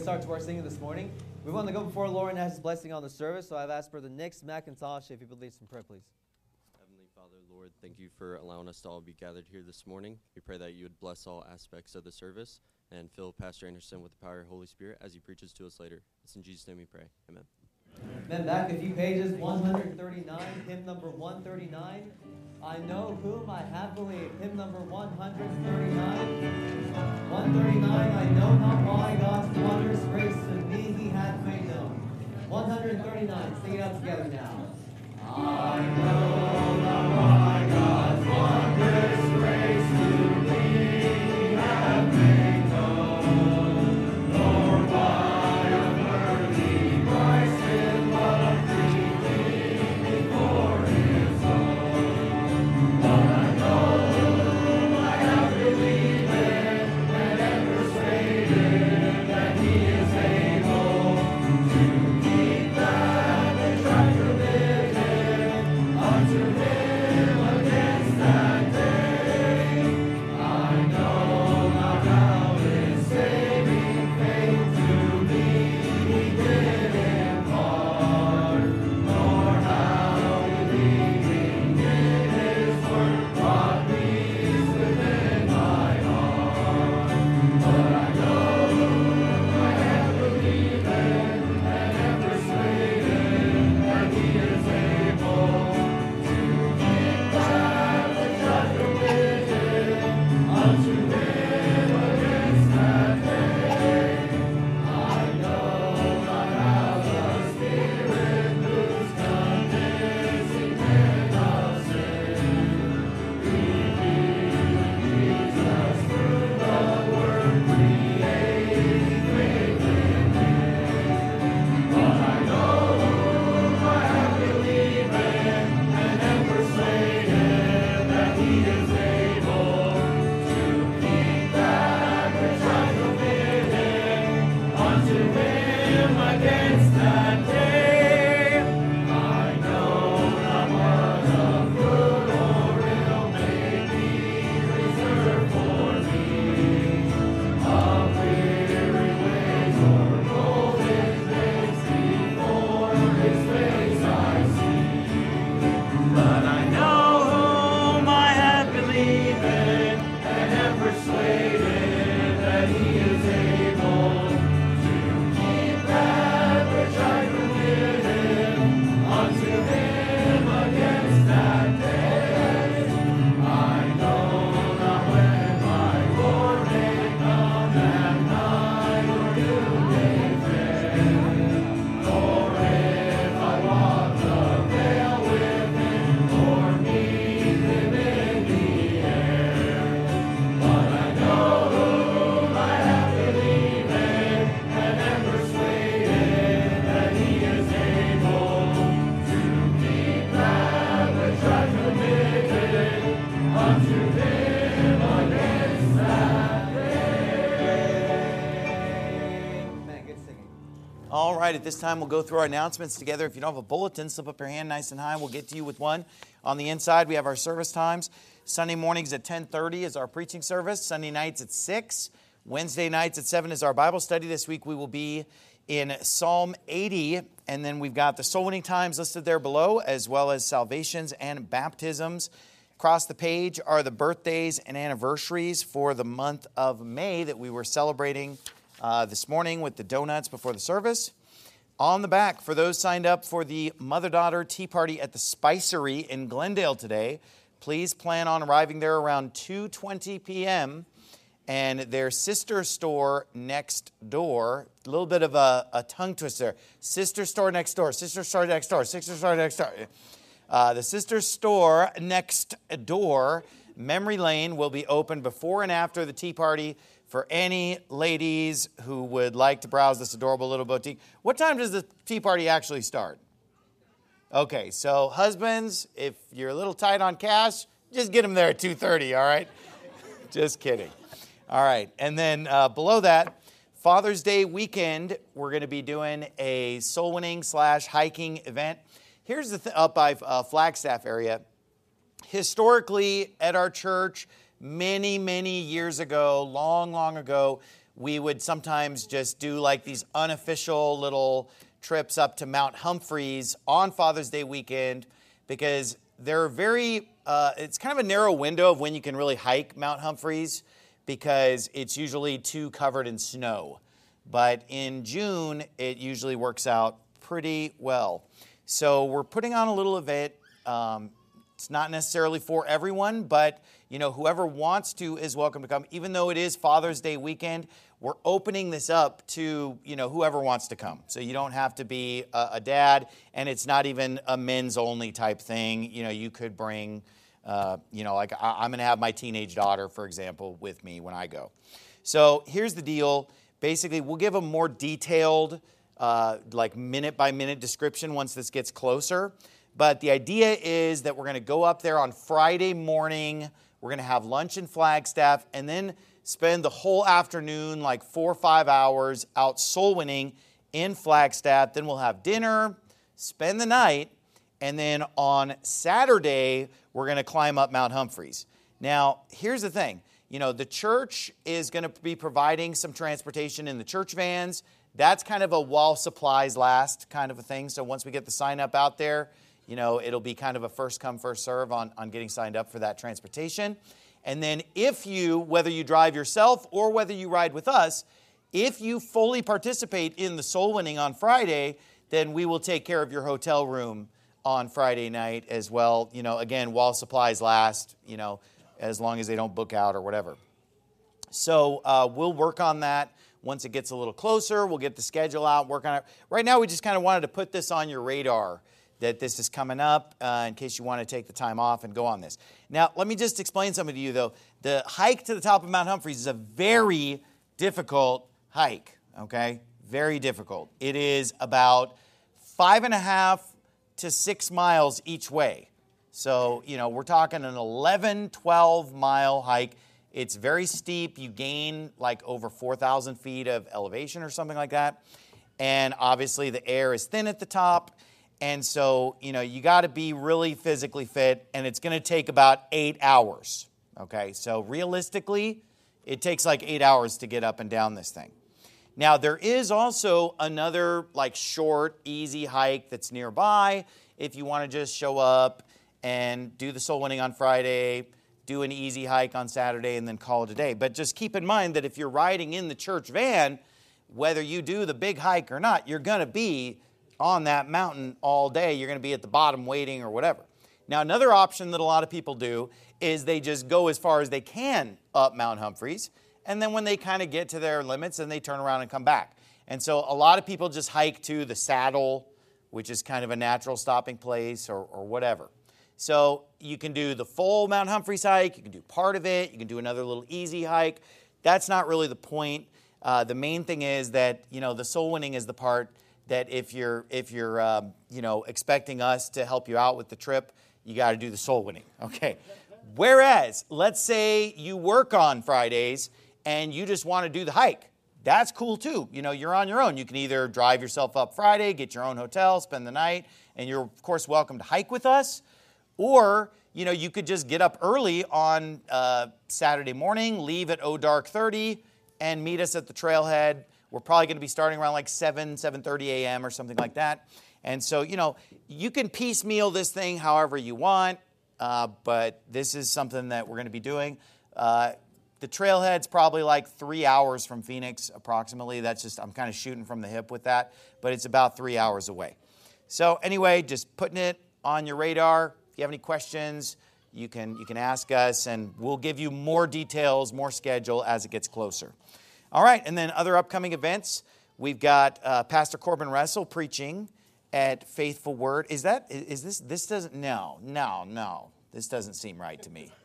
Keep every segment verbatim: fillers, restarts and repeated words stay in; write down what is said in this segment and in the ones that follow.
start to our singing this morning. We want to go before Lord and ask His blessing on the service, so I've asked Brother Nick McIntosh if he would lead some prayer, please. Heavenly Father, Lord, thank you for allowing us to all be gathered here this morning. We pray that you would bless all aspects of the service and fill Pastor Anderson with the power of the Holy Spirit as he preaches to us later. It's in Jesus' name we pray. Amen. Then back a few pages, one thirty-nine, hymn number one thirty-nine. I know whom I have believed. Hymn number one thirty-nine. one thirty-nine, I know not why God's wondrous grace to me He hath made known. one thirty-nine, sing it out together now. I know not why God's wondrous grace to me He hath made known, nor why unworthy Christ in love redeemed me for His own. But I know whom I have believed in, and am persuaded that He is able to keep that which I committed unto Him against that day. I know not how His saving faith to me He did impart, nor how believing in His word brought peace within my heart. But I know whom I have believed in, and am persuaded that He is able to keep that which I committed unto Him against that day. I know not how the Spirit moves, convincing men of sin, revealing Jesus through the Word, creating faith in Him. But I know whom I have believed in, and am persuaded that He is able to keep that which I committed unto Him against that day. I know not what of good or ill may be reserved for me, of weary ways or golden days before His face I see. But I know whom I have believed in, and am persuaded that He is able to keep that which I committed unto Him against that day. I know not when my Lord may come, that night or noonday fair, nor if I walk the vale with Him, or meet Him in the air. But I know whom I have believed in, and am persuaded that He is able to keep that which I committed unto Him against that day. Man, good singing. All right, at this time, we'll go through our announcements together. If you don't have a bulletin, slip up your hand nice and high. We'll get to you with one. On the inside, we have our service times. Sunday mornings at ten thirty is our preaching service. Sunday nights at six. Wednesday nights at seven is our Bible study. This week, we will be in Psalm eighty. And then we've got the soul winning times listed there below, as well as salvations and baptisms. Across the page are the birthdays and anniversaries for the month of May that we were celebrating uh, this morning with the donuts before the service. On the back, for those signed up for the mother-daughter tea party at the Spicery in Glendale today, please plan on arriving there around two twenty p.m. And their sister store next door, a little bit of a, a tongue twister. Sister store next door, sister store next door, sister store next door. Uh, the sister store next door, Memory Lane, will be open before and after the tea party for any ladies who would like to browse this adorable little boutique. What time does the tea party actually start? Okay, so husbands, if you're a little tight on cash, just get them there at two thirty, all right? Just kidding. All right, and then uh, below that, Father's Day weekend, we're going to be doing a soul winning slash hiking event. Here's the thing, up by uh, Flagstaff area. Historically, at our church, many, many years ago, long, long ago, we would sometimes just do like these unofficial little trips up to Mount Humphreys on Father's Day weekend, because they're very, uh, it's kind of a narrow window of when you can really hike Mount Humphreys, because it's usually too covered in snow. But in June, it usually works out pretty well. So we're putting on a little event. Um, it's not necessarily for everyone, but you know, whoever wants to is welcome to come. Even though it is Father's Day weekend, we're opening this up to, you know, whoever wants to come. So you don't have to be a, a dad, and it's not even a men's only type thing. You know, you could bring, uh, you know, like I, I'm going to have my teenage daughter, for example, with me when I go. So here's the deal. Basically, we'll give a more detailed, uh, like minute by minute description once this gets closer. But the idea is that we're going to go up there on Friday morning. We're going to have lunch in Flagstaff, and then spend the whole afternoon, like four or five hours, out soul winning in Flagstaff. Then we'll have dinner, spend the night, and then on Saturday, we're going to climb up Mount Humphreys. Now, here's the thing. You know, the church is going to be providing some transportation in the church vans. That's kind of a while supplies last kind of a thing. So once we get the sign up out there, you know, it'll be kind of a first come, first serve on, on getting signed up for that transportation. And then if you, whether you drive yourself or whether you ride with us, if you fully participate in the soul winning on Friday, then we will take care of your hotel room on Friday night as well. You know, again, while supplies last, you know, as long as they don't book out or whatever. So uh, we'll work on that once it gets a little closer. We'll get the schedule out, work on it. Right now, we just kind of wanted to put this on your radar, that this is coming up uh, in case you want to take the time off and go on this. Now, let me just explain something to you, though. The hike to the top of Mount Humphreys is a very difficult hike, okay? Very difficult. It is about five and a half to six miles each way. So, you know, we're talking an eleven, twelve mile hike. It's very steep. You gain like over four thousand feet of elevation or something like that. And obviously the air is thin at the top. And so, you know, you got to be really physically fit, and it's going to take about eight hours, okay? So realistically, it takes like eight hours to get up and down this thing. Now, there is also another like short, easy hike that's nearby if you want to just show up and do the soul winning on Friday, do an easy hike on Saturday, and then call it a day. But just keep in mind that if you're riding in the church van, whether you do the big hike or not, you're going to be on that mountain all day. You're going to be at the bottom waiting or whatever. Now, another option that a lot of people do is they just go as far as they can up Mount Humphreys, and then when they kind of get to their limits, then they turn around and come back. And so a lot of people just hike to the Saddle, which is kind of a natural stopping place or, or whatever. So you can do the full Mount Humphreys hike, you can do part of it, you can do another little easy hike. That's not really the point. Uh, the main thing is that, you know, the soul winning is the part that if you're, if you're um, you know, expecting us to help you out with the trip, you got to do the soul winning, okay? Whereas, let's say you work on Fridays and you just want to do the hike. That's cool too. You know, you're on your own. You can either drive yourself up Friday, get your own hotel, spend the night, and you're, of course, welcome to hike with us. Or, you know, you could just get up early on uh, Saturday morning, leave at oh dark thirty, and meet us at the trailhead. We're probably going to be starting around like seven, seven thirty a.m. or something like that. And so, you know, you can piecemeal this thing however you want, uh, but this is something that we're going to be doing. Uh, the trailhead's probably like three hours from Phoenix, approximately. That's just, I'm kind of shooting from the hip with that, but it's about three hours away. So anyway, just putting it on your radar. If you have any questions, you can, you can ask us, and we'll give you more details, more schedule as it gets closer. All right, and then other upcoming events. We've got uh, Pastor Corbin Russell preaching at Faithful Word. Is that, is this, this doesn't, no, no, no. This doesn't seem right to me.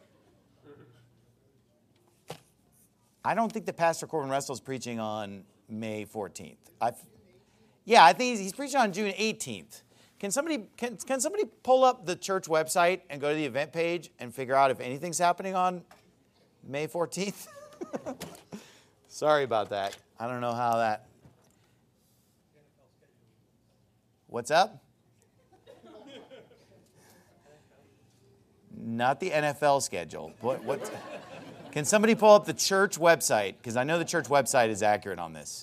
I don't think that Pastor Corbin Russell is preaching on May fourteenth. I've, yeah, I think he's, he's preaching on June eighteenth. Can somebody, can, can somebody pull up the church website and go to the event page and figure out if anything's happening on May fourteenth? Sorry about that. I don't know how that... What's up? Not the N F L schedule. What? What? Can somebody pull up the church website? Because I know the church website is accurate on this.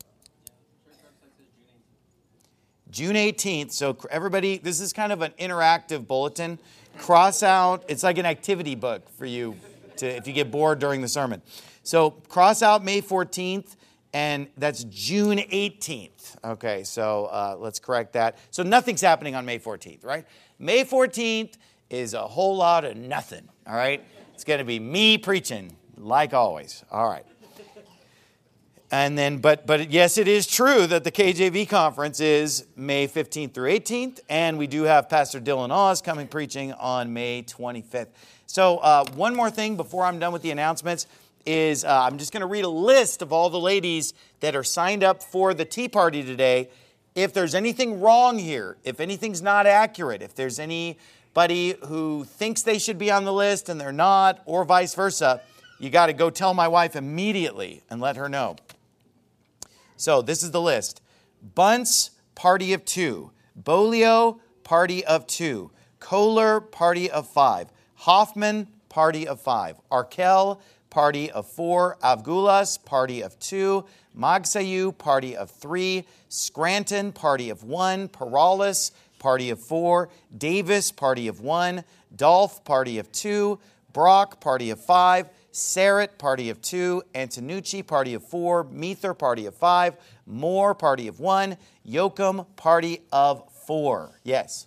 June eighteenth. So everybody, this is kind of an interactive bulletin. Cross out, it's like an activity book for you to, if you get bored during the sermon. So cross out May fourteenth, and that's June eighteenth. Okay, so uh, let's correct that. So nothing's happening on May fourteenth, right? May fourteenth is a whole lot of nothing, all right? It's going to be me preaching, like always. All right. And then, but but yes, it is true that the K J V conference is May fifteenth through eighteenth, and we do have Pastor Dylan Oz coming preaching on May twenty-fifth. So uh, one more thing before I'm done with the announcements is uh, I'm just going to read a list of all the ladies that are signed up for the tea party today. If there's anything wrong here, if anything's not accurate, if there's any Buddy who thinks they should be on the list and they're not, or vice versa, you got to go tell my wife immediately and let her know. So this is the list. Bunce, party of two. Bolio, party of two. Kohler, party of five. Hoffman, party of five. Arkell, party of four. Avgulas, party of two. Magsayu, party of three. Scranton, party of one. Perales, party of four. Davis, party of one. Dolph, party of two. Brock, party of five. Sarrett, party of two. Antonucci, party of four. Meether, party of five. Moore, party of one. Yoakum, party of four. Yes?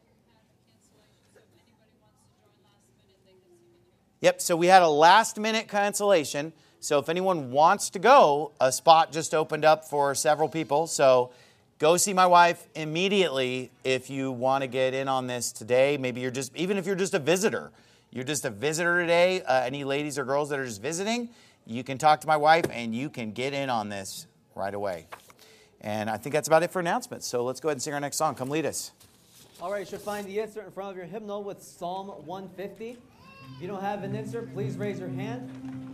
Yep, so we had a last-minute cancellation. So if anyone wants to go, a spot just opened up for several people. So go see my wife immediately if you want to get in on this today. Maybe you're just, even if you're just a visitor, you're just a visitor today, uh, any ladies or girls that are just visiting, you can talk to my wife and you can get in on this right away. And I think that's about it for announcements. So let's go ahead and sing our next song. Come lead us. All right, you should find the insert in front of your hymnal with Psalm one fifty. If you don't have an insert, please raise your hand.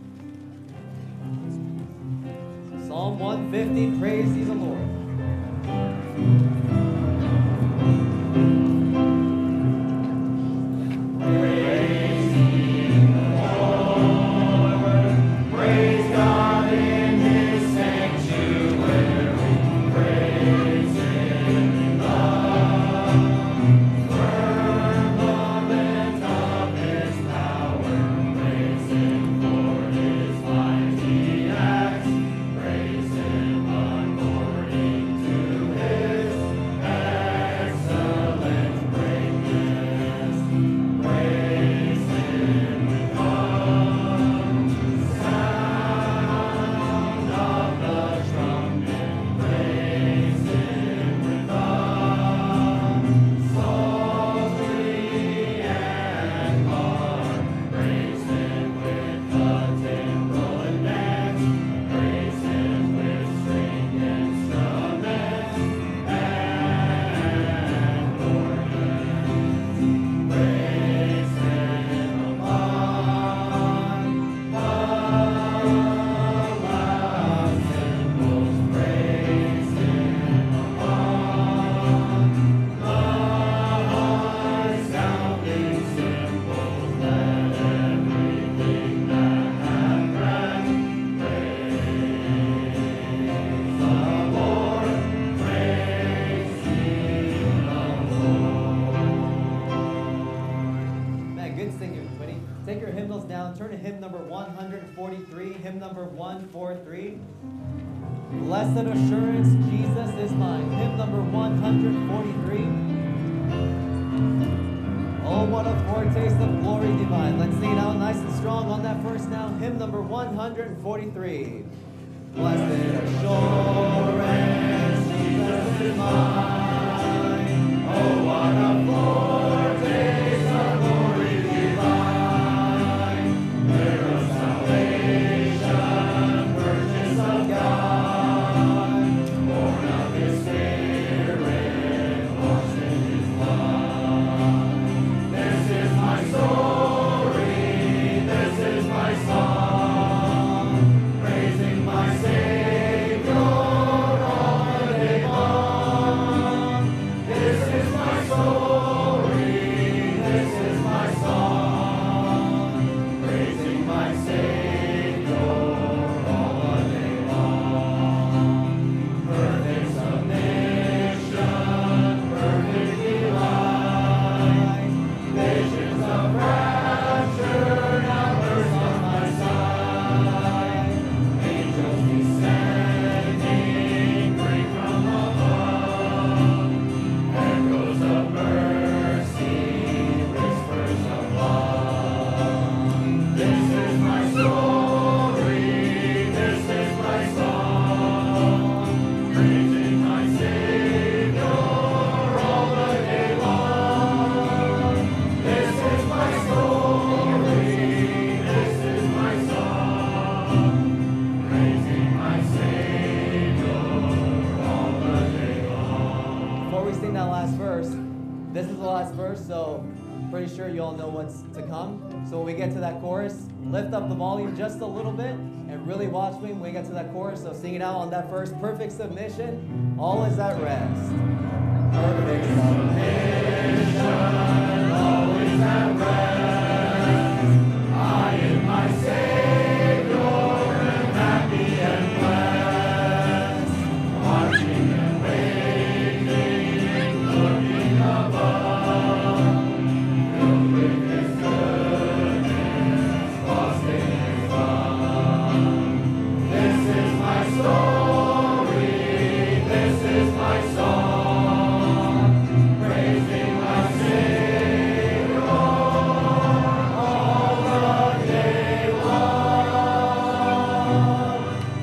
Psalm one fifty, praise ye the Lord. Praise ye the Lord. Praise God in his sanctuary. Praise him in the firmament of his power. Praise him for his mighty acts. Praise him according to his excellent greatness. Praise him with the sound of the trumpet. Praise him with the psaltery and harp. Praise him with the timbrel and dance. Praise him with string instruments and organs. Praise him among the loud cymbals. Praise him among the high sounding cymbals. Let everything that hath breath praise the Lord. Praise ye the Lord. Man, good singing, everybody. Take your hymnals down. Turn to hymn number one forty-three. Hymn number one forty-three. Blessed assurance, Jesus is mine. Hymn number one forty-three. Oh, what a foretaste of glory divine. Let's sing it out nice and strong on that first now. Hymn number one forty-three. Blessed assurance, Jesus is mine. Oh, what a foretaste of glory divine. There of salvation, purchase of God, born of his Spirit, washed in his blood. This is my story, this is my song, praising my Savior all the day long. This is my story. last verse, so pretty sure you all know what's to come. So when we get to that chorus, lift up the volume just a little bit and really watch me when we get to that chorus. So sing it out on that first. Perfect submission, all is at rest. Perfect submission, all is at rest. I in my Savior am happy and blessed. Watching and waiting, looking above. Filled with His goodness, lost in His love. This is my story, this is my song, praising my Savior all the day long.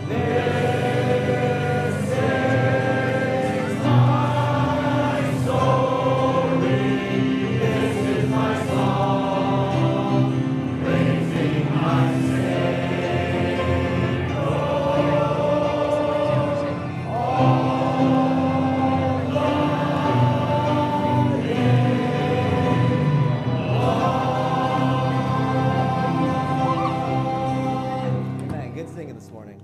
This is my story, this is my song, praising my Amen. Good singing this morning.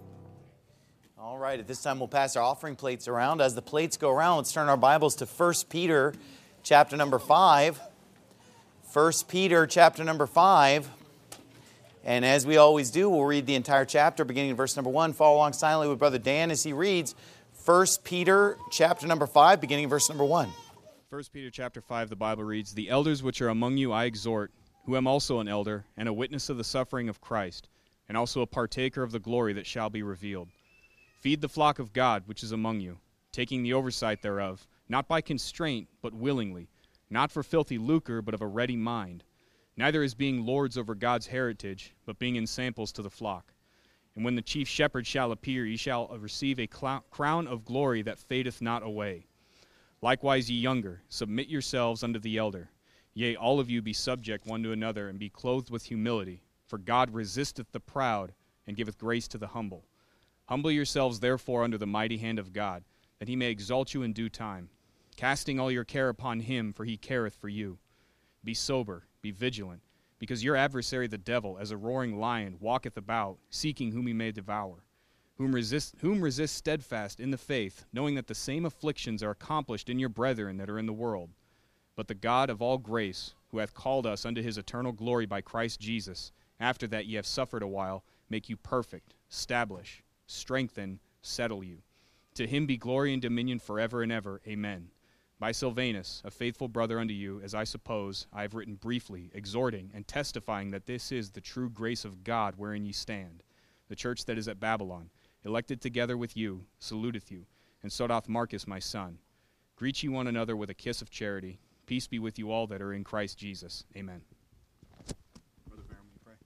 All right, at this time we'll pass our offering plates around. As the plates go around, let's turn our Bibles to First Peter chapter number five. First Peter chapter number five. And as we always do, we'll read the entire chapter beginning in verse number one. Follow along silently with Brother Dan as he reads First Peter chapter number five, beginning in verse number one. First Peter chapter five, the Bible reads, "The elders which are among you I exhort, who am also an elder, and a witness of the suffering of Christ, and also a partaker of the glory that shall be revealed. Feed the flock of God which is among you, taking the oversight thereof, not by constraint, but willingly, not for filthy lucre, but of a ready mind, neither as being lords over God's heritage, but being ensamples to the flock. And when the chief shepherd shall appear, ye shall receive a clou- crown of glory that fadeth not away. Likewise ye younger, submit yourselves unto the elder. Yea, all of you be subject one to another, and be clothed with humility. For God resisteth the proud, and giveth grace to the humble. Humble yourselves therefore under the mighty hand of God, that he may exalt you in due time, casting all your care upon him, for he careth for you. Be sober, be vigilant, because your adversary the devil, as a roaring lion, walketh about, seeking whom he may devour. Whom resist, whom resist steadfast in the faith, knowing that the same afflictions are accomplished in your brethren that are in the world. But the God of all grace, who hath called us unto his eternal glory by Christ Jesus, after that ye have suffered a while, make you perfect, establish, strengthen, settle you. To him be glory and dominion forever and ever. Amen. By Silvanus, a faithful brother unto you, as I suppose, I have written briefly, exhorting and testifying that this is the true grace of God wherein ye stand. The church that is at Babylon, elected together with you, saluteth you, and so doth Marcus my son. Greet ye one another with a kiss of charity. Peace be with you all that are in Christ Jesus. Amen. Brother Barron, will you pray?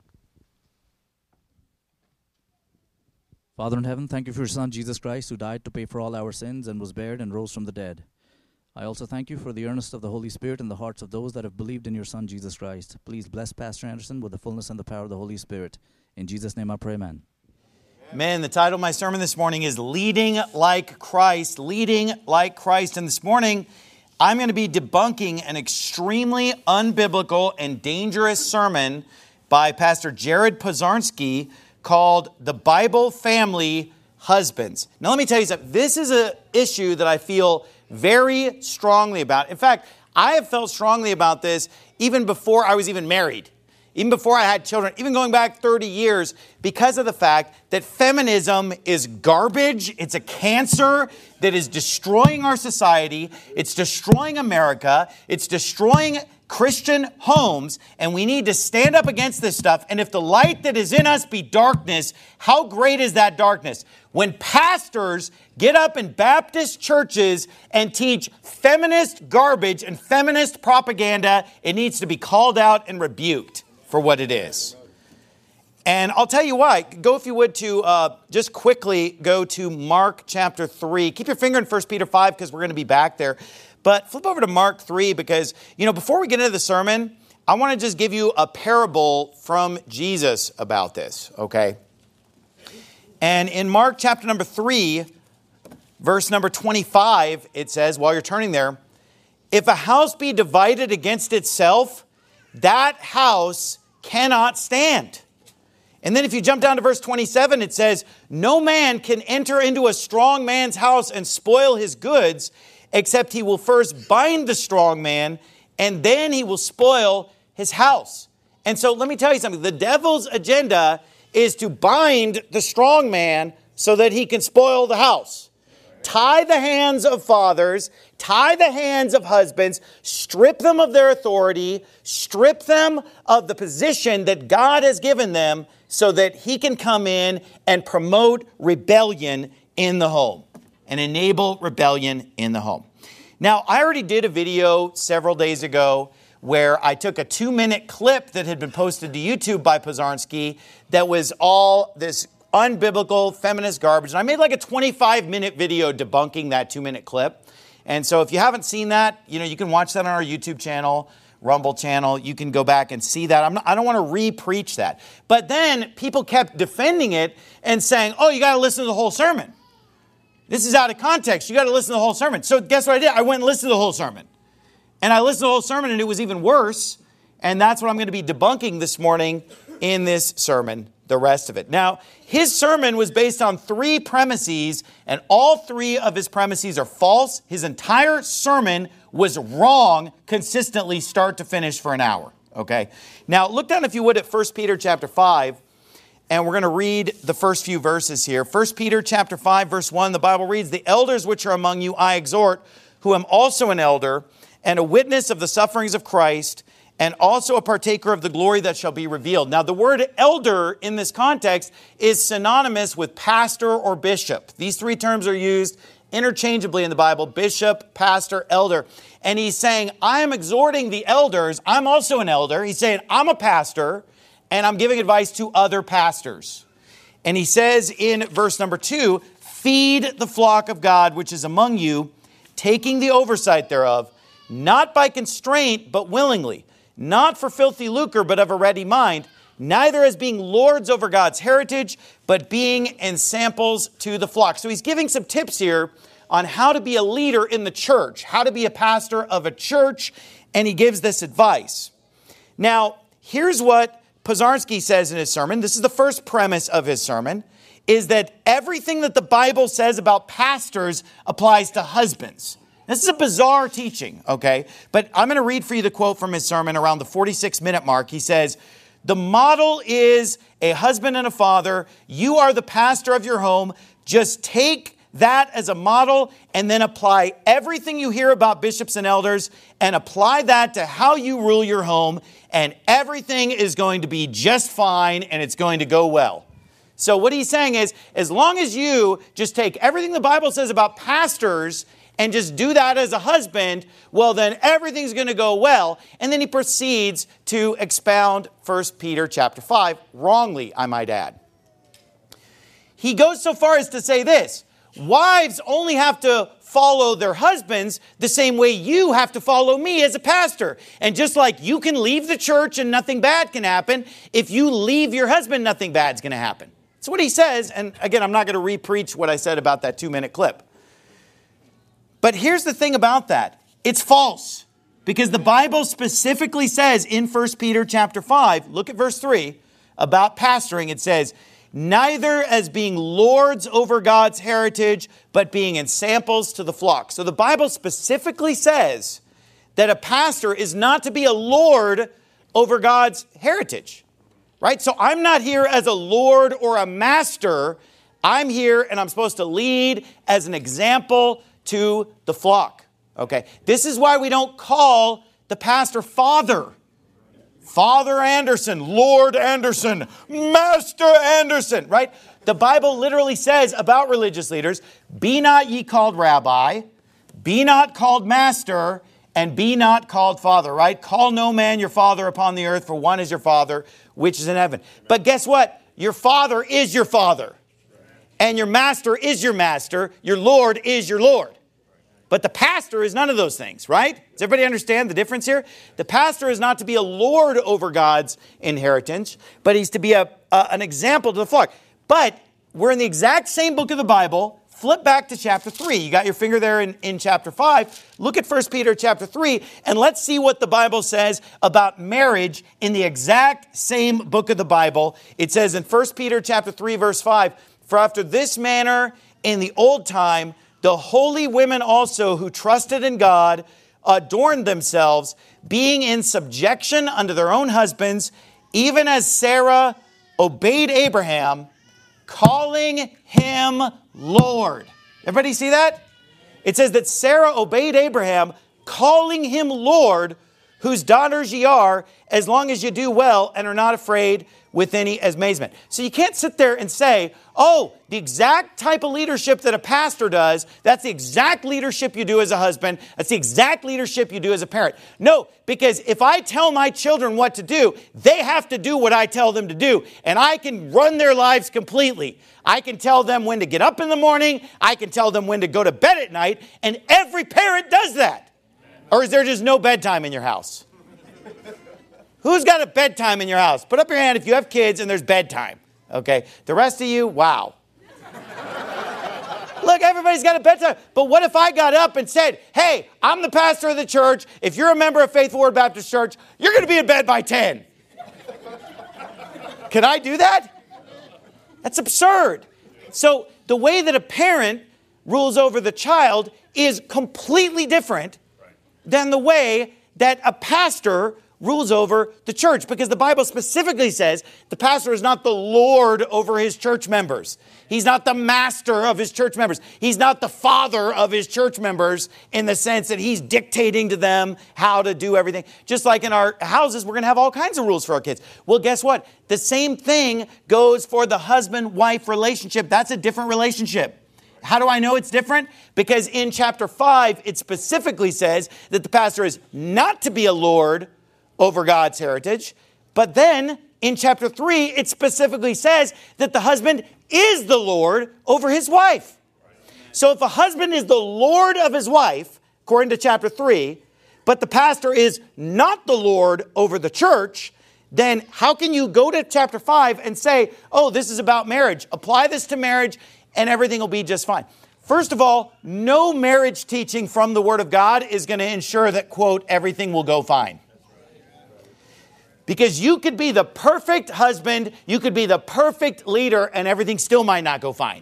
Father in heaven, thank you for your Son, Jesus Christ, who died to pay for all our sins and was buried and rose from the dead. I also thank you for the earnest of the Holy Spirit in the hearts of those that have believed in your Son, Jesus Christ. Please bless Pastor Anderson with the fullness and the power of the Holy Spirit. In Jesus' name I pray, amen. Amen. The title of my sermon this morning is Leading Like Christ. Leading Like Christ. And this morning, I'm going to be debunking an extremely unbiblical and dangerous sermon by Pastor Jared Pozarnsky called The Bible Family Husbands. Now, let me tell you something. This is an issue that I feel very strongly about. In fact, I have felt strongly about this even before I was even married. Even before I had children, even going back thirty years, because of the fact that feminism is garbage. It's a cancer that is destroying our society. It's destroying America. It's destroying Christian homes. And we need to stand up against this stuff. And if the light that is in us be darkness, how great is that darkness? When pastors get up in Baptist churches and teach feminist garbage and feminist propaganda, it needs to be called out and rebuked for what it is. And I'll tell you why. Go, if you would, to uh, just quickly go to Mark chapter three. Keep your finger in First Peter five because we're going to be back there. But flip over to Mark three because, you know, before we get into the sermon, I want to just give you a parable from Jesus about this, okay? And in Mark chapter number three, verse number twenty-five, it says, while you're turning there, if a house be divided against itself, that house cannot stand. And then if you jump down to verse twenty-seven, it says, no man can enter into a strong man's house and spoil his goods, except he will first bind the strong man, and then he will spoil his house. And so let me tell you something. The devil's agenda is to bind the strong man so that he can spoil the house. Tie the hands of fathers, tie the hands of husbands, strip them of their authority, strip them of the position that God has given them so that he can come in and promote rebellion in the home and enable rebellion in the home. Now, I already did a video several days ago where I took a two-minute clip that had been posted to YouTube by Pozarnsky that was all this unbiblical feminist garbage. And I made like a twenty-five minute video debunking that two-minute clip. And so if you haven't seen that, you know, you can watch that on our YouTube channel, Rumble channel. You can go back and see that. I'm not, I don't want to re-preach that. But then people kept defending it and saying, oh, you got to listen to the whole sermon. This is out of context. You got to listen to the whole sermon. So guess what I did? I went and listened to the whole sermon. And I listened to the whole sermon and it was even worse. And that's what I'm going to be debunking this morning in this sermon, the rest of it. Now, his sermon was based on three premises, and all three of his premises are false. His entire sermon was wrong consistently start to finish for an hour. Okay. Now, look down, if you would, at First Peter chapter five, and we're going to read the first few verses here. First Peter chapter five, verse one, the Bible reads, the elders which are among you I exhort, who am also an elder, and a witness of the sufferings of Christ, and also a partaker of the glory that shall be revealed. Now, the word elder in this context is synonymous with pastor or bishop. These three terms are used interchangeably in the Bible: bishop, pastor, elder. And he's saying, I am exhorting the elders. I'm also an elder. He's saying, I'm a pastor, and I'm giving advice to other pastors. And he says in verse number two, feed the flock of God which is among you, taking the oversight thereof, not by constraint, but willingly, not for filthy lucre, but of a ready mind, neither as being lords over God's heritage, but being ensamples to the flock. So he's giving some tips here on how to be a leader in the church, how to be a pastor of a church, and he gives this advice. Now, here's what Pozarnsky says in his sermon. This is the first premise of his sermon, is that everything that the Bible says about pastors applies to husbands. This is a bizarre teaching, okay? But I'm going to read for you the quote from his sermon around the forty-six minute mark. He says, the model is a husband and a father. You are the pastor of your home. Just take that as a model and then apply everything you hear about bishops and elders and apply that to how you rule your home, and everything is going to be just fine and it's going to go well. So what he's saying is, as long as you just take everything the Bible says about pastors and just do that as a husband, well, then everything's going to go well. And then he proceeds to expound First Peter chapter five, wrongly, I might add. He goes so far as to say this: wives only have to follow their husbands the same way you have to follow me as a pastor. And just like you can leave the church and nothing bad can happen, if you leave your husband, nothing bad's going to happen. That's what he says. And again, I'm not going to re-preach what I said about that two-minute clip. But here's the thing about that. It's false. Because the Bible specifically says in First Peter chapter five, look at verse three, about pastoring. It says, neither as being lords over God's heritage, but being ensamples to the flock. So the Bible specifically says that a pastor is not to be a lord over God's heritage. Right? So I'm not here as a lord or a master. I'm here and I'm supposed to lead as an example to the flock. Okay. This is why we don't call the pastor father. Father Anderson, Lord Anderson, Master Anderson, right? The Bible literally says about religious leaders, be not ye called rabbi, be not called master, and be not called father, right? Call no man your father upon the earth, for one is your father, which is in heaven. But guess what? Your father is your father. And your master is your master. Your Lord is your Lord. But the pastor is none of those things, right? Does everybody understand the difference here? The pastor is not to be a lord over God's inheritance, but he's to be a, a an example to the flock. But we're in the exact same book of the Bible, flip back to chapter three. You got your finger there in, in chapter five. Look at First Peter chapter three, and let's see what the Bible says about marriage in the exact same book of the Bible. It says in First Peter chapter three, verse five, "For after this manner in the old time, the holy women also who trusted in God adorned themselves, being in subjection unto their own husbands, even as Sarah obeyed Abraham, calling him Lord." Everybody see that? It says that Sarah obeyed Abraham, calling him Lord, whose daughters ye are, as long as you do well and are not afraid with any amazement. So you can't sit there and say, oh, the exact type of leadership that a pastor does, that's the exact leadership you do as a husband, that's the exact leadership you do as a parent. No, because if I tell my children what to do, they have to do what I tell them to do, and I can run their lives completely. I can tell them when to get up in the morning, I can tell them when to go to bed at night, and every parent does that. Or is there just no bedtime in your house? Who's got a bedtime in your house? Put up your hand if you have kids and there's bedtime. Okay. The rest of you, wow. Look, everybody's got a bedtime. But what if I got up and said, hey, I'm the pastor of the church. If you're a member of Faithful Word Baptist Church, you're going to be in bed by ten. Can I do that? That's absurd. So the way that a parent rules over the child is completely different than the way that a pastor rules over the church, because the Bible specifically says the pastor is not the Lord over his church members. He's not the master of his church members. He's not the father of his church members in the sense that he's dictating to them how to do everything. Just like in our houses, we're going to have all kinds of rules for our kids. Well, guess what? The same thing goes for the husband-wife relationship. That's a different relationship. How do I know it's different? Because in chapter five, it specifically says that the pastor is not to be a lord over God's heritage. But then in chapter three, it specifically says that the husband is the Lord over his wife. So if a husband is the Lord of his wife, according to chapter three, but the pastor is not the Lord over the church, then how can you go to chapter five and say, oh, this is about marriage. Apply this to marriage and everything will be just fine. First of all, no marriage teaching from the Word of God is going to ensure that, quote, everything will go fine. Because you could be the perfect husband, you could be the perfect leader, and everything still might not go fine.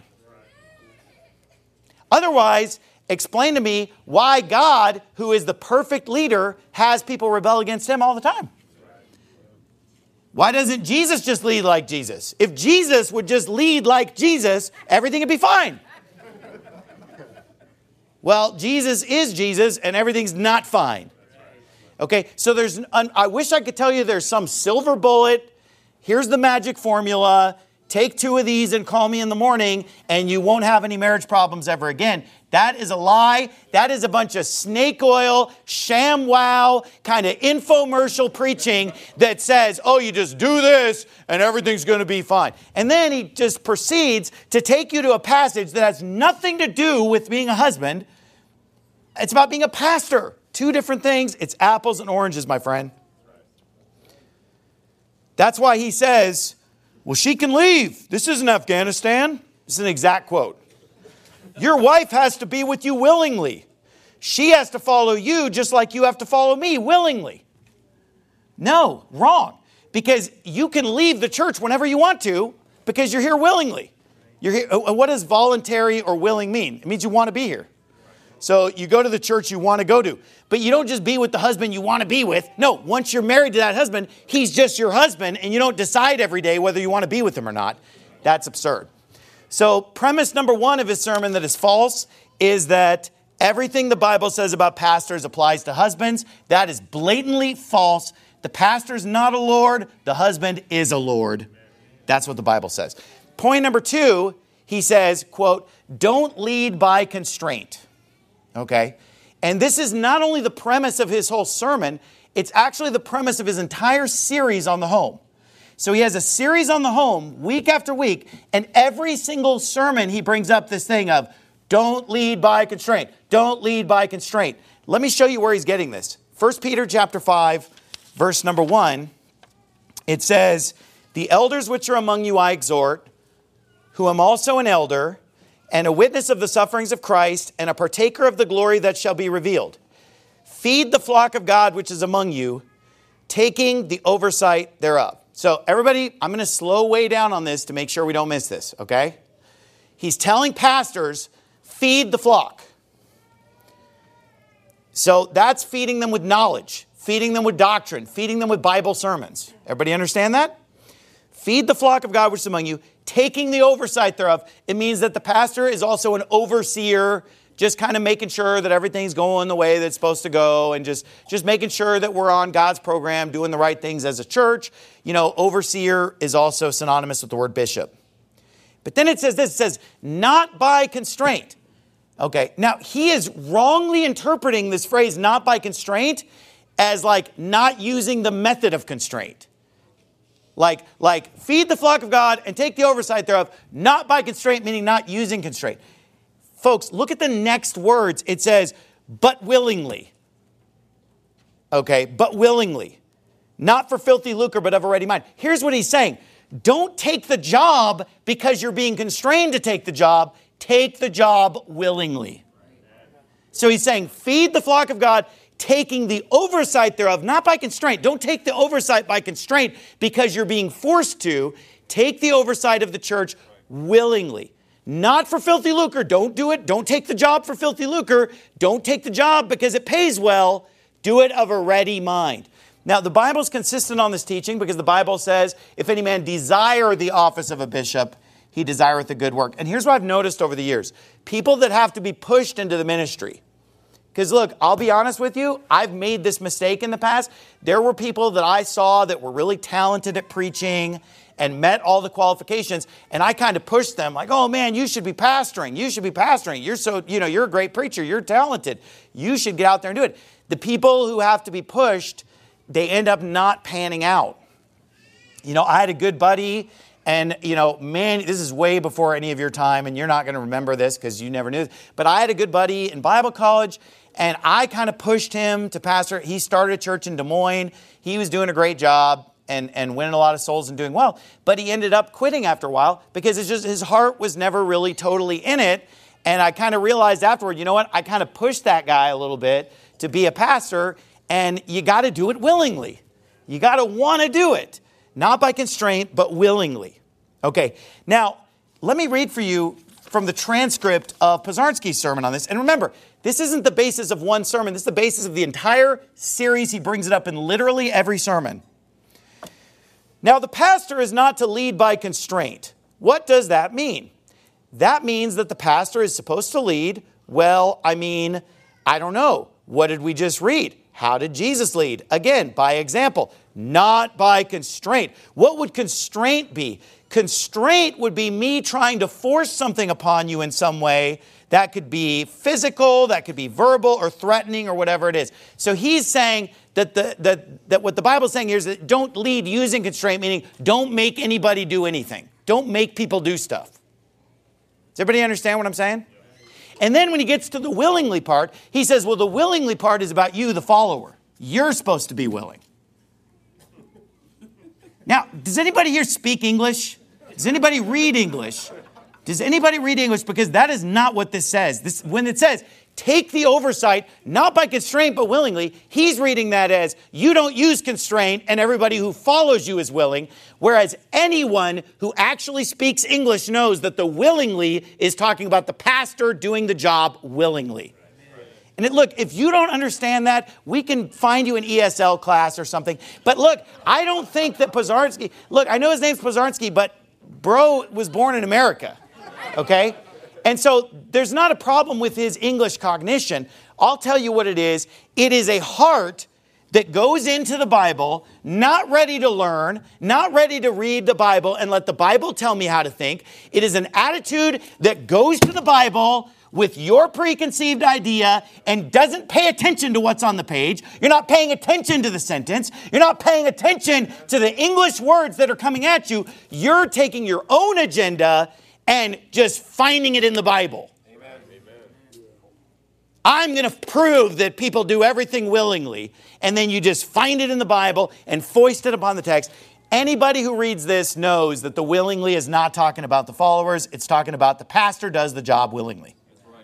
Otherwise, explain to me why God, who is the perfect leader, has people rebel against him all the time. Why doesn't Jesus just lead like Jesus? If Jesus would just lead like Jesus, everything would be fine. Well, Jesus is Jesus, and everything's not fine. Okay, so there's, I wish I could tell you there's some silver bullet. Here's the magic formula. Take two of these and call me in the morning and you won't have any marriage problems ever again. That is a lie. That is a bunch of snake oil, sham wow, kind of infomercial preaching that says, oh, you just do this and everything's going to be fine. And then he just proceeds to take you to a passage that has nothing to do with being a husband. It's about being a pastor. Two different things. It's apples and oranges, my friend. That's why he says, well, she can leave. This isn't Afghanistan. This is an exact quote. Your wife has to be with you willingly. She has to follow you just like you have to follow me willingly. No, wrong. Because you can leave the church whenever you want to because you're here willingly. You're here. What does voluntary or willing mean? It means you want to be here. So you go to the church you want to go to. But you don't just be with the husband you want to be with. No, once you're married to that husband, he's just your husband, and you don't decide every day whether you want to be with him or not. That's absurd. So premise number one of his sermon that is false is that everything the Bible says about pastors applies to husbands. That is blatantly false. The pastor's not a lord. The husband is a lord. That's what the Bible says. Point number two, he says, quote, don't lead by constraint. Okay? And this is not only the premise of his whole sermon, it's actually the premise of his entire series on the home. So he has a series on the home week after week, and every single sermon he brings up this thing of don't lead by constraint. Don't lead by constraint. Let me show you where he's getting this. First Peter chapter five, verse number one, it says, the elders which are among you I exhort, who am also an elder, and a witness of the sufferings of Christ, and a partaker of the glory that shall be revealed. Feed the flock of God which is among you, taking the oversight thereof. So everybody, I'm going to slow way down on this to make sure we don't miss this, okay? He's telling pastors, feed the flock. So that's feeding them with knowledge, feeding them with doctrine, feeding them with Bible sermons. Everybody understand that? Feed the flock of God which is among you, taking the oversight thereof. It means that the pastor is also an overseer, just kind of making sure that everything's going the way that it's supposed to go, and just, just making sure that we're on God's program, doing the right things as a church. You know, overseer is also synonymous with the word bishop. But then it says this, it says, not by constraint. Okay, now he is wrongly interpreting this phrase, not by constraint, as like not using the method of constraint. Like, like feed the flock of God and take the oversight thereof, not by constraint, meaning not using constraint. Folks, look at the next words. It says, but willingly. Okay, but willingly. Not for filthy lucre, but of a ready mind. Here's what he's saying. Don't take the job because you're being constrained to take the job. Take the job willingly. So he's saying, feed the flock of God, taking the oversight thereof, not by constraint. Don't take the oversight by constraint because you're being forced to. Take the oversight of the church willingly. Not for filthy lucre. Don't do it. Don't take the job for filthy lucre. Don't take the job because it pays well. Do it of a ready mind. Now, the Bible's consistent on this teaching because the Bible says, if any man desire the office of a bishop, he desireth a good work. And here's what I've noticed over the years. People that have to be pushed into the ministry. Because look, I'll be honest with you, I've made this mistake in the past. There were people that I saw that were really talented at preaching and met all the qualifications, and I kind of pushed them like, oh man, you should be pastoring. You should be pastoring. You're so, you know, you're a great preacher. You're talented. You should get out there and do it. The people who have to be pushed, they end up not panning out. You know, I had a good buddy, and, you know, man, this is way before any of your time, and you're not going to remember this because you never knew this, but I had a good buddy in Bible college, and I kind of pushed him to pastor. He started a church in Des Moines. He was doing a great job and, and winning a lot of souls and doing well. But he ended up quitting after a while because it's just his heart was never really totally in it. And I kind of realized afterward, you know what? I kind of pushed that guy a little bit to be a pastor, and you got to do it willingly. You got to want to do it. Not by constraint, but willingly. Okay, now let me read for you from the transcript of Pozarnski's sermon on this. And remember, this isn't the basis of one sermon. This is the basis of the entire series. He brings it up in literally every sermon. Now, the pastor is not to lead by constraint. What does that mean? That means that the pastor is supposed to lead. Well, I mean, I don't know. What did we just read? How did Jesus lead? Again, by example, not by constraint. What would constraint be? Constraint would be me trying to force something upon you in some way. That could be physical, that could be verbal or threatening or whatever it is. So he's saying that the that, that what the Bible's saying here is that don't lead using constraint, meaning don't make anybody do anything. Don't make people do stuff. Does everybody understand what I'm saying? And then when he gets to the willingly part, he says, well, the willingly part is about you, the follower. You're supposed to be willing. Now, does anybody here speak English? Does anybody read English? Does anybody read English? Because that is not what this says. This, when it says, take the oversight, not by constraint, but willingly, he's reading that as you don't use constraint and everybody who follows you is willing. Whereas anyone who actually speaks English knows that the willingly is talking about the pastor doing the job willingly. And it, look, if you don't understand that, we can find you an E S L class or something. But look, I don't think that Pozarnsky, look, I know his name's Pozarnsky, but bro was born in America, okay? And so there's not a problem with his English cognition. I'll tell you what it is. It is a heart that goes into the Bible, not ready to learn, not ready to read the Bible and let the Bible tell me how to think. It is an attitude that goes to the Bible with your preconceived idea and doesn't pay attention to what's on the page. You're not paying attention to the sentence. You're not paying attention to the English words that are coming at you. You're taking your own agenda and just finding it in the Bible. Amen. I'm going to prove that people do everything willingly, and then you just find it in the Bible and foist it upon the text. Anybody who reads this knows that the willingly is not talking about the followers. It's talking about the pastor does the job willingly.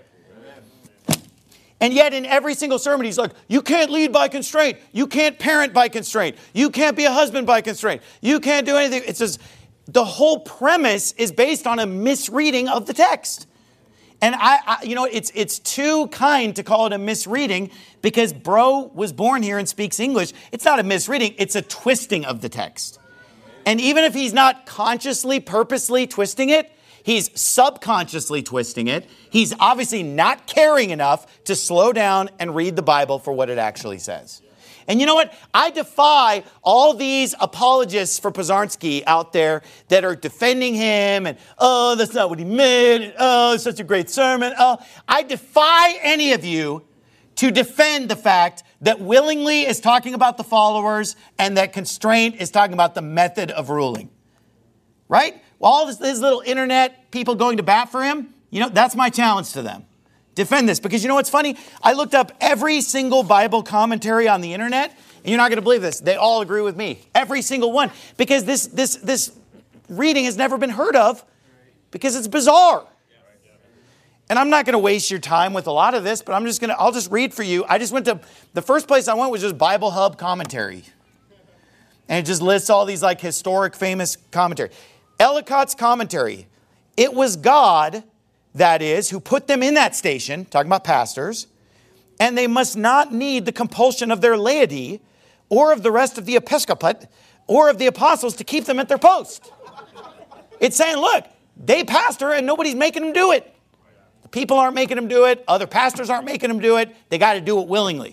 And yet in every single sermon, he's like, you can't lead by constraint. You can't parent by constraint. You can't be a husband by constraint. You can't do anything. It says the whole premise is based on a misreading of the text. And I, I you know, it's it's too kind to call it a misreading because bro was born here and speaks English. It's not a misreading. It's a twisting of the text. And even if he's not consciously, purposely twisting it, he's subconsciously twisting it. He's obviously not caring enough to slow down and read the Bible for what it actually says. And you know what? I defy all these apologists for Pozarnsky out there that are defending him and, oh, that's not what he meant. And, oh, it's such a great sermon. Oh, I defy any of you to defend the fact that willingly is talking about the followers and that constraint is talking about the method of ruling. Right? Well, all this, this little internet people going to bat for him, you know, that's my challenge to them. Defend this. Because you know what's funny? I looked up every single Bible commentary on the internet, and you're not going to believe this. They all agree with me. Every single one. Because this, this, this reading has never been heard of because it's bizarre. And I'm not going to waste your time with a lot of this, but I'm just going to, I'll just read for you. I just went to, the first place I went was just Bible Hub commentary. And it just lists all these like historic famous commentary. Ellicott's commentary. It was God, that is, who put them in that station, talking about pastors, and they must not need the compulsion of their laity or of the rest of the episcopate or of the apostles to keep them at their post. It's saying, look, they pastor and nobody's making them do it. The people aren't making them do it. Other pastors aren't making them do it. They got to do it willingly.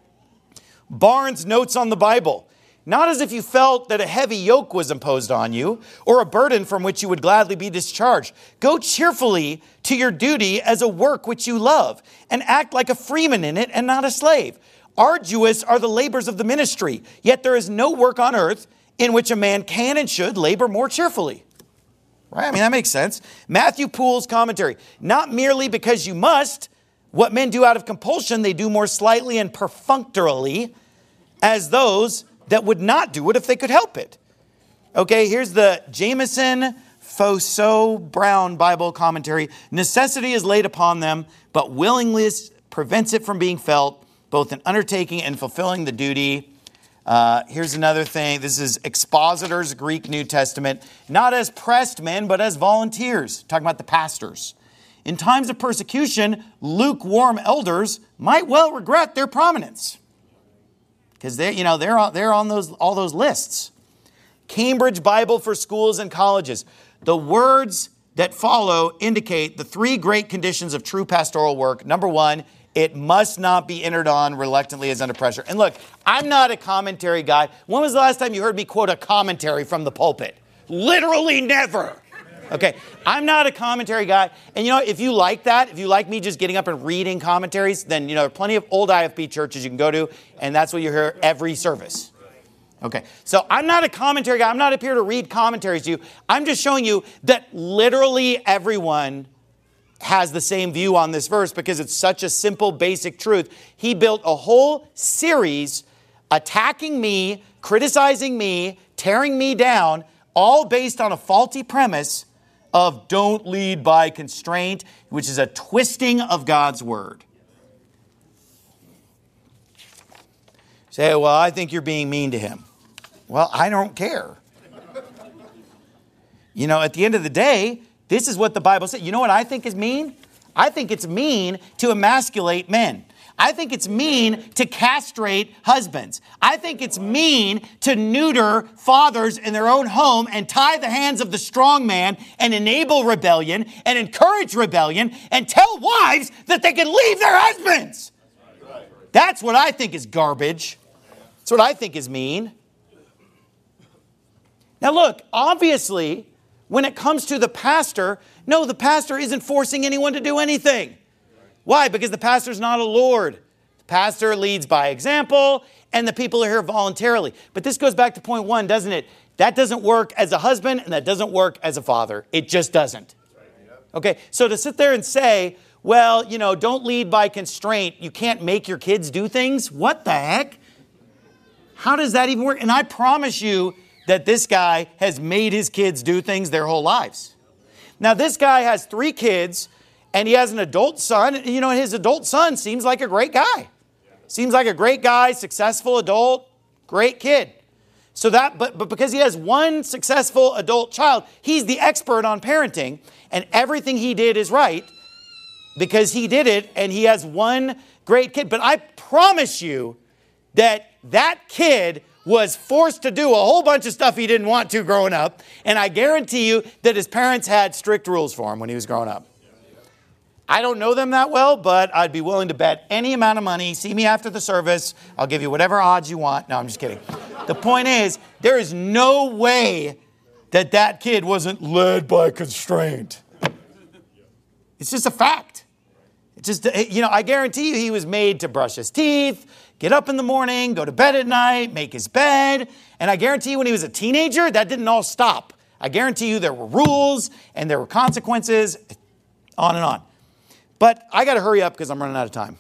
Barnes notes on the Bible. Not as if you felt that a heavy yoke was imposed on you or a burden from which you would gladly be discharged. Go cheerfully to your duty as a work which you love and act like a freeman in it and not a slave. Arduous are the labors of the ministry, yet there is no work on earth in which a man can and should labor more cheerfully. Right? I mean, that makes sense. Matthew Poole's commentary. Not merely because you must, what men do out of compulsion, they do more slightly and perfunctorily as those that would not do it if they could help it. Okay, here's the Jameson Fosso Brown Bible commentary. Necessity is laid upon them, but willingness prevents it from being felt, both in undertaking and fulfilling the duty. Uh, here's another thing. This is Expositor's Greek New Testament. Not as pressed men, but as volunteers. Talking about the pastors. In times of persecution, lukewarm elders might well regret their prominence. Because they, you know, they're on, they're on those all those lists. Cambridge Bible for Schools and Colleges. The words that follow indicate the three great conditions of true pastoral work. Number one, it must not be entered on reluctantly as under pressure. And look, I'm not a commentary guy. When was the last time you heard me quote a commentary from the pulpit? Literally never. Okay, I'm not a commentary guy. And you know, if you like that, if you like me just getting up and reading commentaries, then you know, there are plenty of old I F B churches you can go to, and that's what you hear every service. Okay, so I'm not a commentary guy. I'm not up here to read commentaries to you. I'm just showing you that literally everyone has the same view on this verse because it's such a simple, basic truth. He built a whole series attacking me, criticizing me, tearing me down, all based on a faulty premise of don't lead by constraint, which is a twisting of God's word. Say, well, I think you're being mean to him. Well, I don't care. You know, at the end of the day, this is what the Bible says. You know what I think is mean? I think it's mean to emasculate men. I think it's mean to castrate husbands. I think it's mean to neuter fathers in their own home and tie the hands of the strong man and enable rebellion and encourage rebellion and tell wives that they can leave their husbands. That's what I think is garbage. That's what I think is mean. Now look, obviously, when it comes to the pastor, no, the pastor isn't forcing anyone to do anything. Why? Because the pastor's not a lord. The pastor leads by example, and the people are here voluntarily. But this goes back to point one, doesn't it? That doesn't work as a husband, and that doesn't work as a father. It just doesn't. Okay, so to sit there and say, well, you know, don't lead by constraint. You can't make your kids do things. What the heck? How does that even work? And I promise you, that this guy has made his kids do things their whole lives. Now, this guy has three kids, and he has an adult son. You know, his adult son seems like a great guy. Seems like a great guy, successful adult, great kid. So that, but, but because he has one successful adult child, he's the expert on parenting, and everything he did is right because he did it, and he has one great kid. But I promise you that that kid was forced to do a whole bunch of stuff he didn't want to growing up. And I guarantee you that his parents had strict rules for him when he was growing up. I don't know them that well, but I'd be willing to bet any amount of money. See me after the service. I'll give you whatever odds you want. No, I'm just kidding. The point is, there is no way that that kid wasn't led by constraint. It's just a fact. It's just, you know, I guarantee you he was made to brush his teeth, get up in the morning, go to bed at night, make his bed. And I guarantee you when he was a teenager, that didn't all stop. I guarantee you there were rules and there were consequences, on and on. But I got to hurry up because I'm running out of time.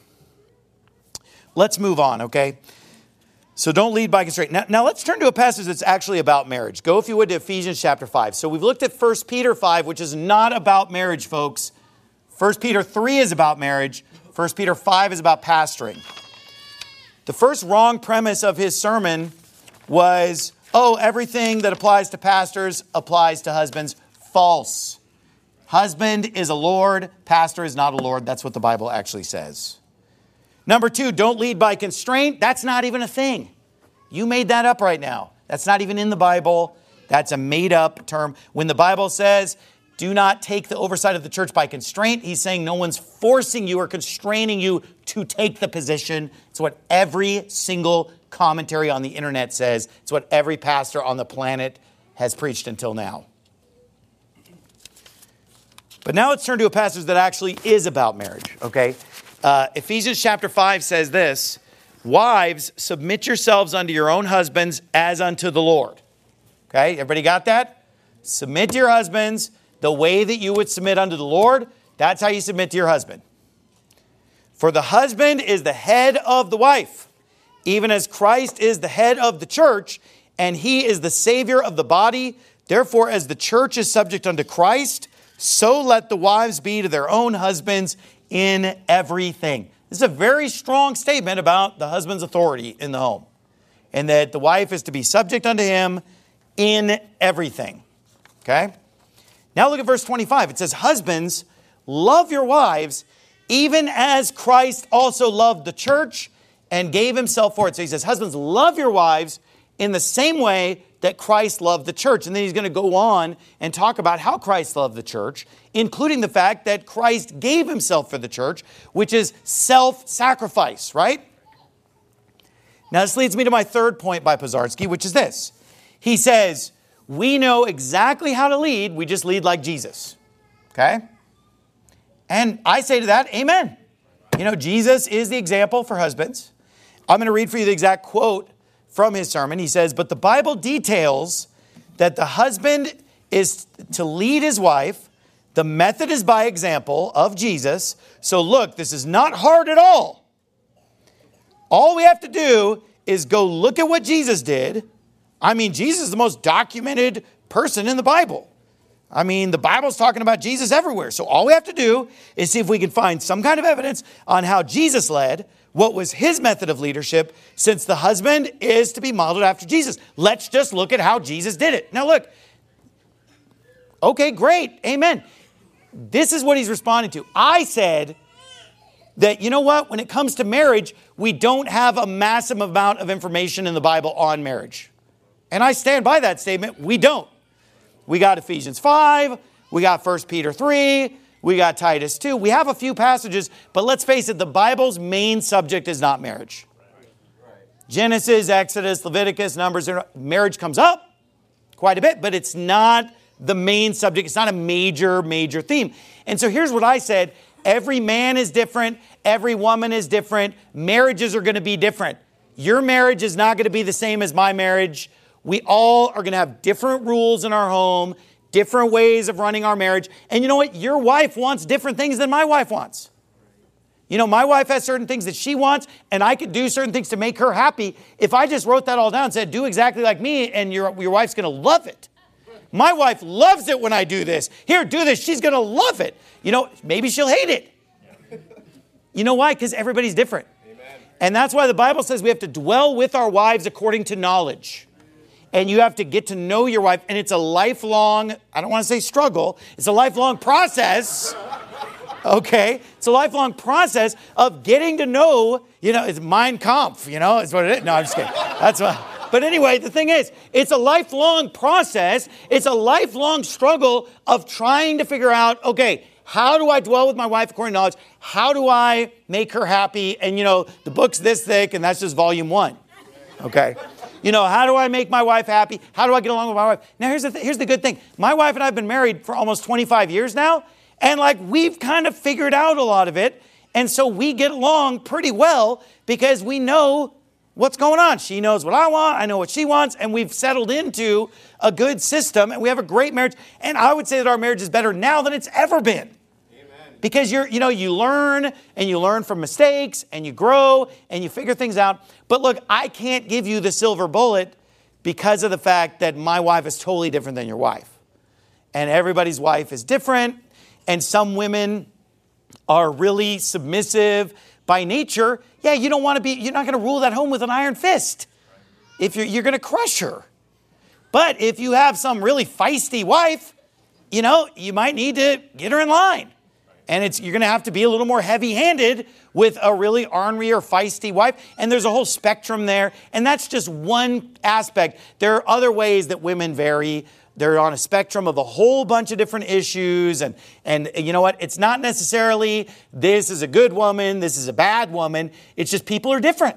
Let's move on, okay? So don't lead by constraint. Now, now let's turn to a passage that's actually about marriage. Go, if you would, to Ephesians chapter five. So we've looked at First Peter five, which is not about marriage, folks. First Peter three is about marriage. First Peter five is about pastoring. The first wrong premise of his sermon was, oh, everything that applies to pastors applies to husbands. False. Husband is a lord. Pastor is not a lord. That's what the Bible actually says. Number two, don't lead by constraint. That's not even a thing. You made that up right now. That's not even in the Bible. That's a made-up term. When the Bible says, do not take the oversight of the church by constraint, he's saying no one's forcing you or constraining you to take the position. It's what every single commentary on the internet says. It's what every pastor on the planet has preached until now. But now let's turn to a passage that actually is about marriage, okay? Uh, Ephesians chapter five says this, wives, submit yourselves unto your own husbands as unto the Lord. Okay, everybody got that? Submit to your husbands the way that you would submit unto the Lord. That's how you submit to your husband. For the husband is the head of the wife, even as Christ is the head of the church, and he is the Savior of the body. Therefore, as the church is subject unto Christ, so let the wives be to their own husbands in everything. This is a very strong statement about the husband's authority in the home, and that the wife is to be subject unto him in everything. Okay? Now look at verse twenty-five. It says, husbands, love your wives, even as Christ also loved the church and gave himself for it. So he says, husbands, love your wives in the same way that Christ loved the church. And then he's going to go on and talk about how Christ loved the church, including the fact that Christ gave himself for the church, which is self-sacrifice, right? Now this leads me to my third point by Pozarski, which is this. He says, we know exactly how to lead, we just lead like Jesus. Okay? And I say to that, amen. You know, Jesus is the example for husbands. I'm going to read for you the exact quote from his sermon. He says, but the Bible details that the husband is to lead his wife. The method is by example of Jesus. So look, this is not hard at all. All we have to do is go look at what Jesus did. I mean, Jesus is the most documented person in the Bible. I mean, the Bible's talking about Jesus everywhere. So all we have to do is see if we can find some kind of evidence on how Jesus led, what was his method of leadership, since the husband is to be modeled after Jesus. Let's just look at how Jesus did it. Now look, okay, great, amen. This is what he's responding to. I said that, you know what, when it comes to marriage, we don't have a massive amount of information in the Bible on marriage. And I stand by that statement, we don't. We got Ephesians five, we got First Peter three, we got Titus two. We have a few passages, but let's face it, the Bible's main subject is not marriage. Genesis, Exodus, Leviticus, Numbers, marriage comes up quite a bit, but it's not the main subject. It's not a major, major theme. And so here's what I said. Every man is different. Every woman is different. Marriages are going to be different. Your marriage is not going to be the same as my marriage. We all are going to have different rules in our home, different ways of running our marriage. And you know what? Your wife wants different things than my wife wants. You know, my wife has certain things that she wants, and I could do certain things to make her happy. If I just wrote that all down and said, do exactly like me, and your, your wife's going to love it. My wife loves it when I do this. Here, do this. She's going to love it. You know, maybe she'll hate it. You know why? Because everybody's different. Amen. And that's why the Bible says we have to dwell with our wives according to knowledge. And you have to get to know your wife. And it's a lifelong, I don't want to say struggle. It's a lifelong process. Okay? It's a lifelong process of getting to know, you know, it's Mein Kampf, you know, is what it is. No, I'm just kidding. That's what. But anyway, the thing is, it's a lifelong process. It's a lifelong struggle of trying to figure out, okay, how do I dwell with my wife according to knowledge? How do I make her happy? And, you know, the book's this thick, and that's just volume one. Okay? You know, how do I make my wife happy? How do I get along with my wife? Now, here's the th- here's the good thing. My wife and I have been married for almost twenty-five years now, and, like, we've kind of figured out a lot of it. And so we get along pretty well because we know what's going on. She knows what I want. I know what she wants. And we've settled into a good system, and we have a great marriage. And I would say that our marriage is better now than it's ever been. Because you're, you know, you learn and you learn from mistakes and you grow and you figure things out. But look, I can't give you the silver bullet because of the fact that my wife is totally different than your wife. And everybody's wife is different. And some women are really submissive by nature. Yeah, you don't want to be, you're not going to rule that home with an iron fist. If you're, you're going to crush her. But if you have some really feisty wife, you know, you might need to get her in line. And it's you're going to have to be a little more heavy-handed with a really ornery or feisty wife. And there's a whole spectrum there. And that's just one aspect. There are other ways that women vary. They're on a spectrum of a whole bunch of different issues. And, and you know what? It's not necessarily this is a good woman, this is a bad woman. It's just people are different.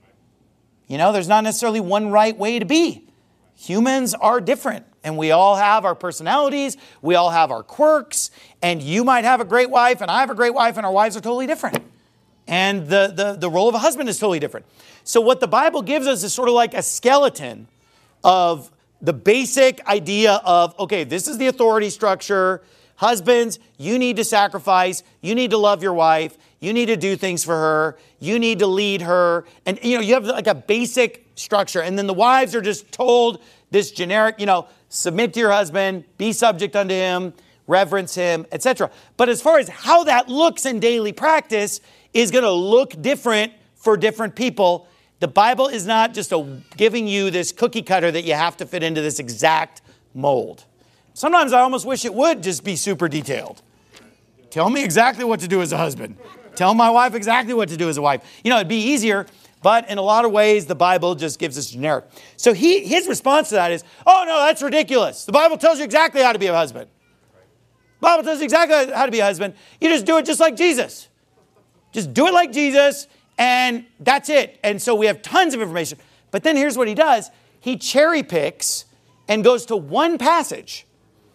You know, there's not necessarily one right way to be. Humans are different. And we all have our personalities. We all have our quirks. And you might have a great wife, and I have a great wife, and our wives are totally different. And the, the, the role of a husband is totally different. So what the Bible gives us is sort of like a skeleton of the basic idea of, okay, this is the authority structure. Husbands, you need to sacrifice. You need to love your wife. You need to do things for her. You need to lead her. And, you know, you have like a basic structure. And then the wives are just told this generic, you know, submit to your husband, be subject unto him, reverence him, et cetera. But as far as how that looks in daily practice is going to look different for different people. The Bible is not just a, giving you this cookie cutter that you have to fit into this exact mold. Sometimes I almost wish it would just be super detailed. Tell me exactly what to do as a husband. Tell my wife exactly what to do as a wife. You know, it'd be easier. But in a lot of ways, the Bible just gives us generic. So he, his response to that is, oh, no, that's ridiculous. The Bible tells you exactly how to be a husband. The Bible tells you exactly how to be a husband. You just do it just like Jesus. Just do it like Jesus, and that's it. And so we have tons of information. But then here's what he does. He cherry picks and goes to one passage.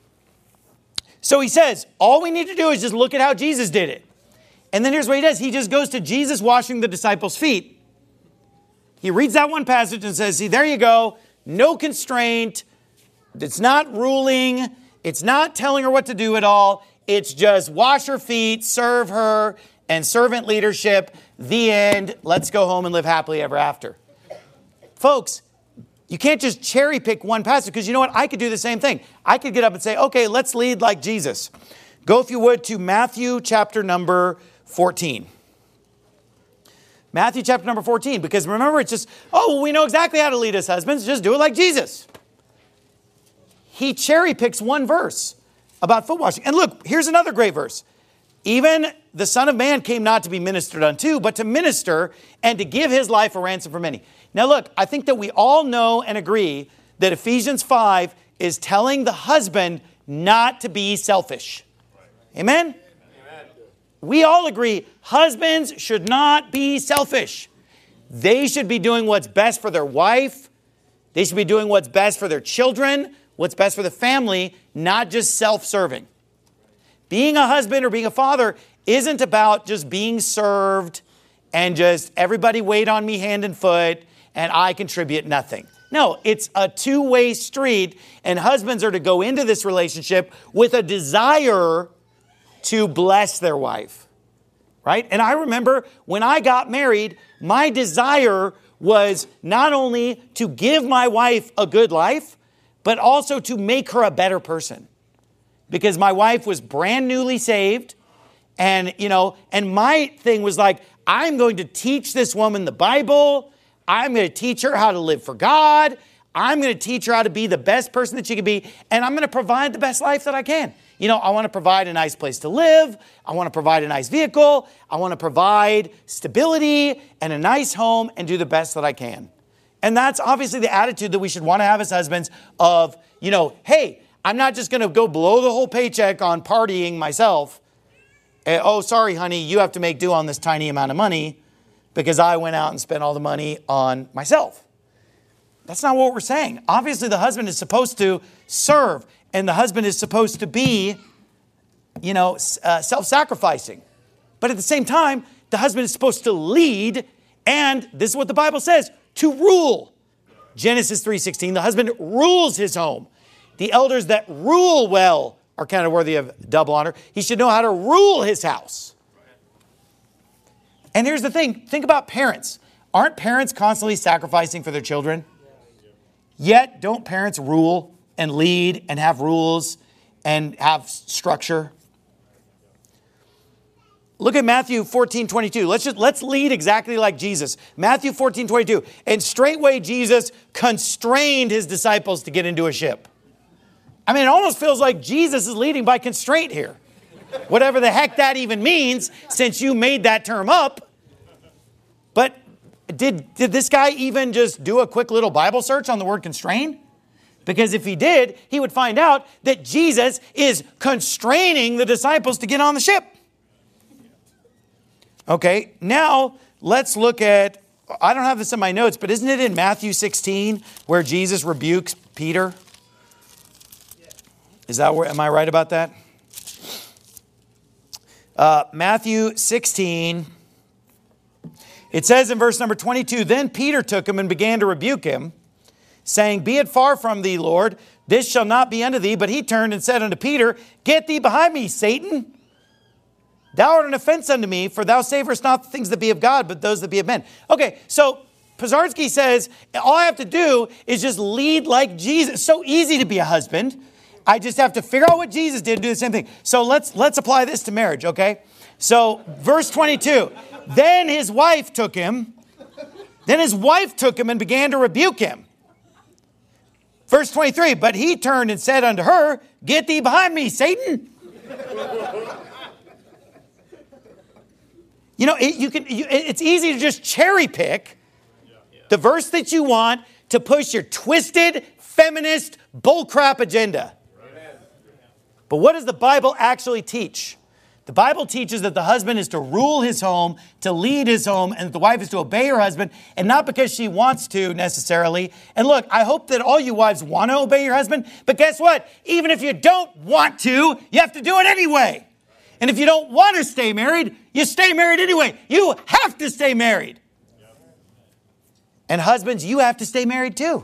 So he says, all we need to do is just look at how Jesus did it. And then here's what he does. He just goes to Jesus washing the disciples' feet. He reads that one passage and says, see, there you go. No constraint. It's not ruling. It's not telling her what to do at all. It's just wash her feet, serve her, and servant leadership. The end. Let's go home and live happily ever after. Folks, you can't just cherry pick one passage because you know what? I could do the same thing. I could get up and say, okay, let's lead like Jesus. Go, if you would, to Matthew chapter number fourteen. Matthew chapter number fourteen, because remember, it's just, oh, well, we know exactly how to lead as husbands. Just do it like Jesus. He cherry picks one verse about foot washing. And look, here's another great verse. Even the Son of Man came not to be ministered unto, but to minister and to give his life a ransom for many. Now look, I think that we all know and agree that Ephesians five is telling the husband not to be selfish. Amen? We all agree husbands should not be selfish. They should be doing what's best for their wife. They should be doing what's best for their children, what's best for the family, not just self-serving. Being a husband or being a father isn't about just being served and just everybody wait on me hand and foot and I contribute nothing. No, it's a two-way street, and husbands are to go into this relationship with a desire to bless their wife, right? And I remember when I got married, my desire was not only to give my wife a good life, but also to make her a better person. Because my wife was brand newly saved. And, you know, and my thing was like, I'm going to teach this woman the Bible. I'm going to teach her how to live for God. I'm going to teach her how to be the best person that she can be. And I'm going to provide the best life that I can. You know, I want to provide a nice place to live. I want to provide a nice vehicle. I want to provide stability and a nice home and do the best that I can. And that's obviously the attitude that we should want to have as husbands of, you know, hey, I'm not just going to go blow the whole paycheck on partying myself. And, oh, sorry, honey, you have to make do on this tiny amount of money because I went out and spent all the money on myself. That's not what we're saying. Obviously, the husband is supposed to serve, and the husband is supposed to be, you know, uh, self-sacrificing. But at the same time, the husband is supposed to lead, and this is what the Bible says, to rule. Genesis three sixteen, the husband rules his home. The elders that rule well are kind of worthy of double honor. He should know how to rule his house. And here's the thing. Think about parents. Aren't parents constantly sacrificing for their children? Yet, don't parents rule and lead and have rules and have structure? Look at Matthew fourteen twenty-two. Let's just let's lead exactly like Jesus. Matthew fourteen twenty-two. And straightway Jesus constrained his disciples to get into a ship. I mean, it almost feels like Jesus is leading by constraint here. Whatever the heck that even means, since you made that term up. But did, did this guy even just do a quick little Bible search on the word constrain? Because if he did, he would find out that Jesus is constraining the disciples to get on the ship. Okay, now let's look at, I don't have this in my notes, but isn't it in Matthew sixteen where Jesus rebukes Peter? Is that where, am I right about that? Uh, Matthew sixteen, it says in verse number twenty-two, then Peter took him and began to rebuke him, saying, be it far from thee, Lord, this shall not be unto thee. But he turned and said unto Peter, get thee behind me, Satan. Thou art an offense unto me, for thou savorest not the things that be of God, but those that be of men. Okay, so Pizarski says, all I have to do is just lead like Jesus. It's so easy to be a husband. I just have to figure out what Jesus did and do the same thing. So let's let's apply this to marriage, okay? So verse twenty-two, then his wife took him, then his wife took him and began to rebuke him. Verse twenty-three, but he turned and said unto her, get thee behind me, Satan. You know, it, you can. You, it's easy to just cherry pick the verse that you want to push your twisted, feminist, bullcrap agenda. But what does the Bible actually teach? The Bible teaches that the husband is to rule his home, to lead his home, and that the wife is to obey her husband, and not because she wants to necessarily. And look, I hope that all you wives want to obey your husband, but guess what? Even if you don't want to, you have to do it anyway. And if you don't want to stay married, you stay married anyway. You have to stay married. And husbands, you have to stay married too.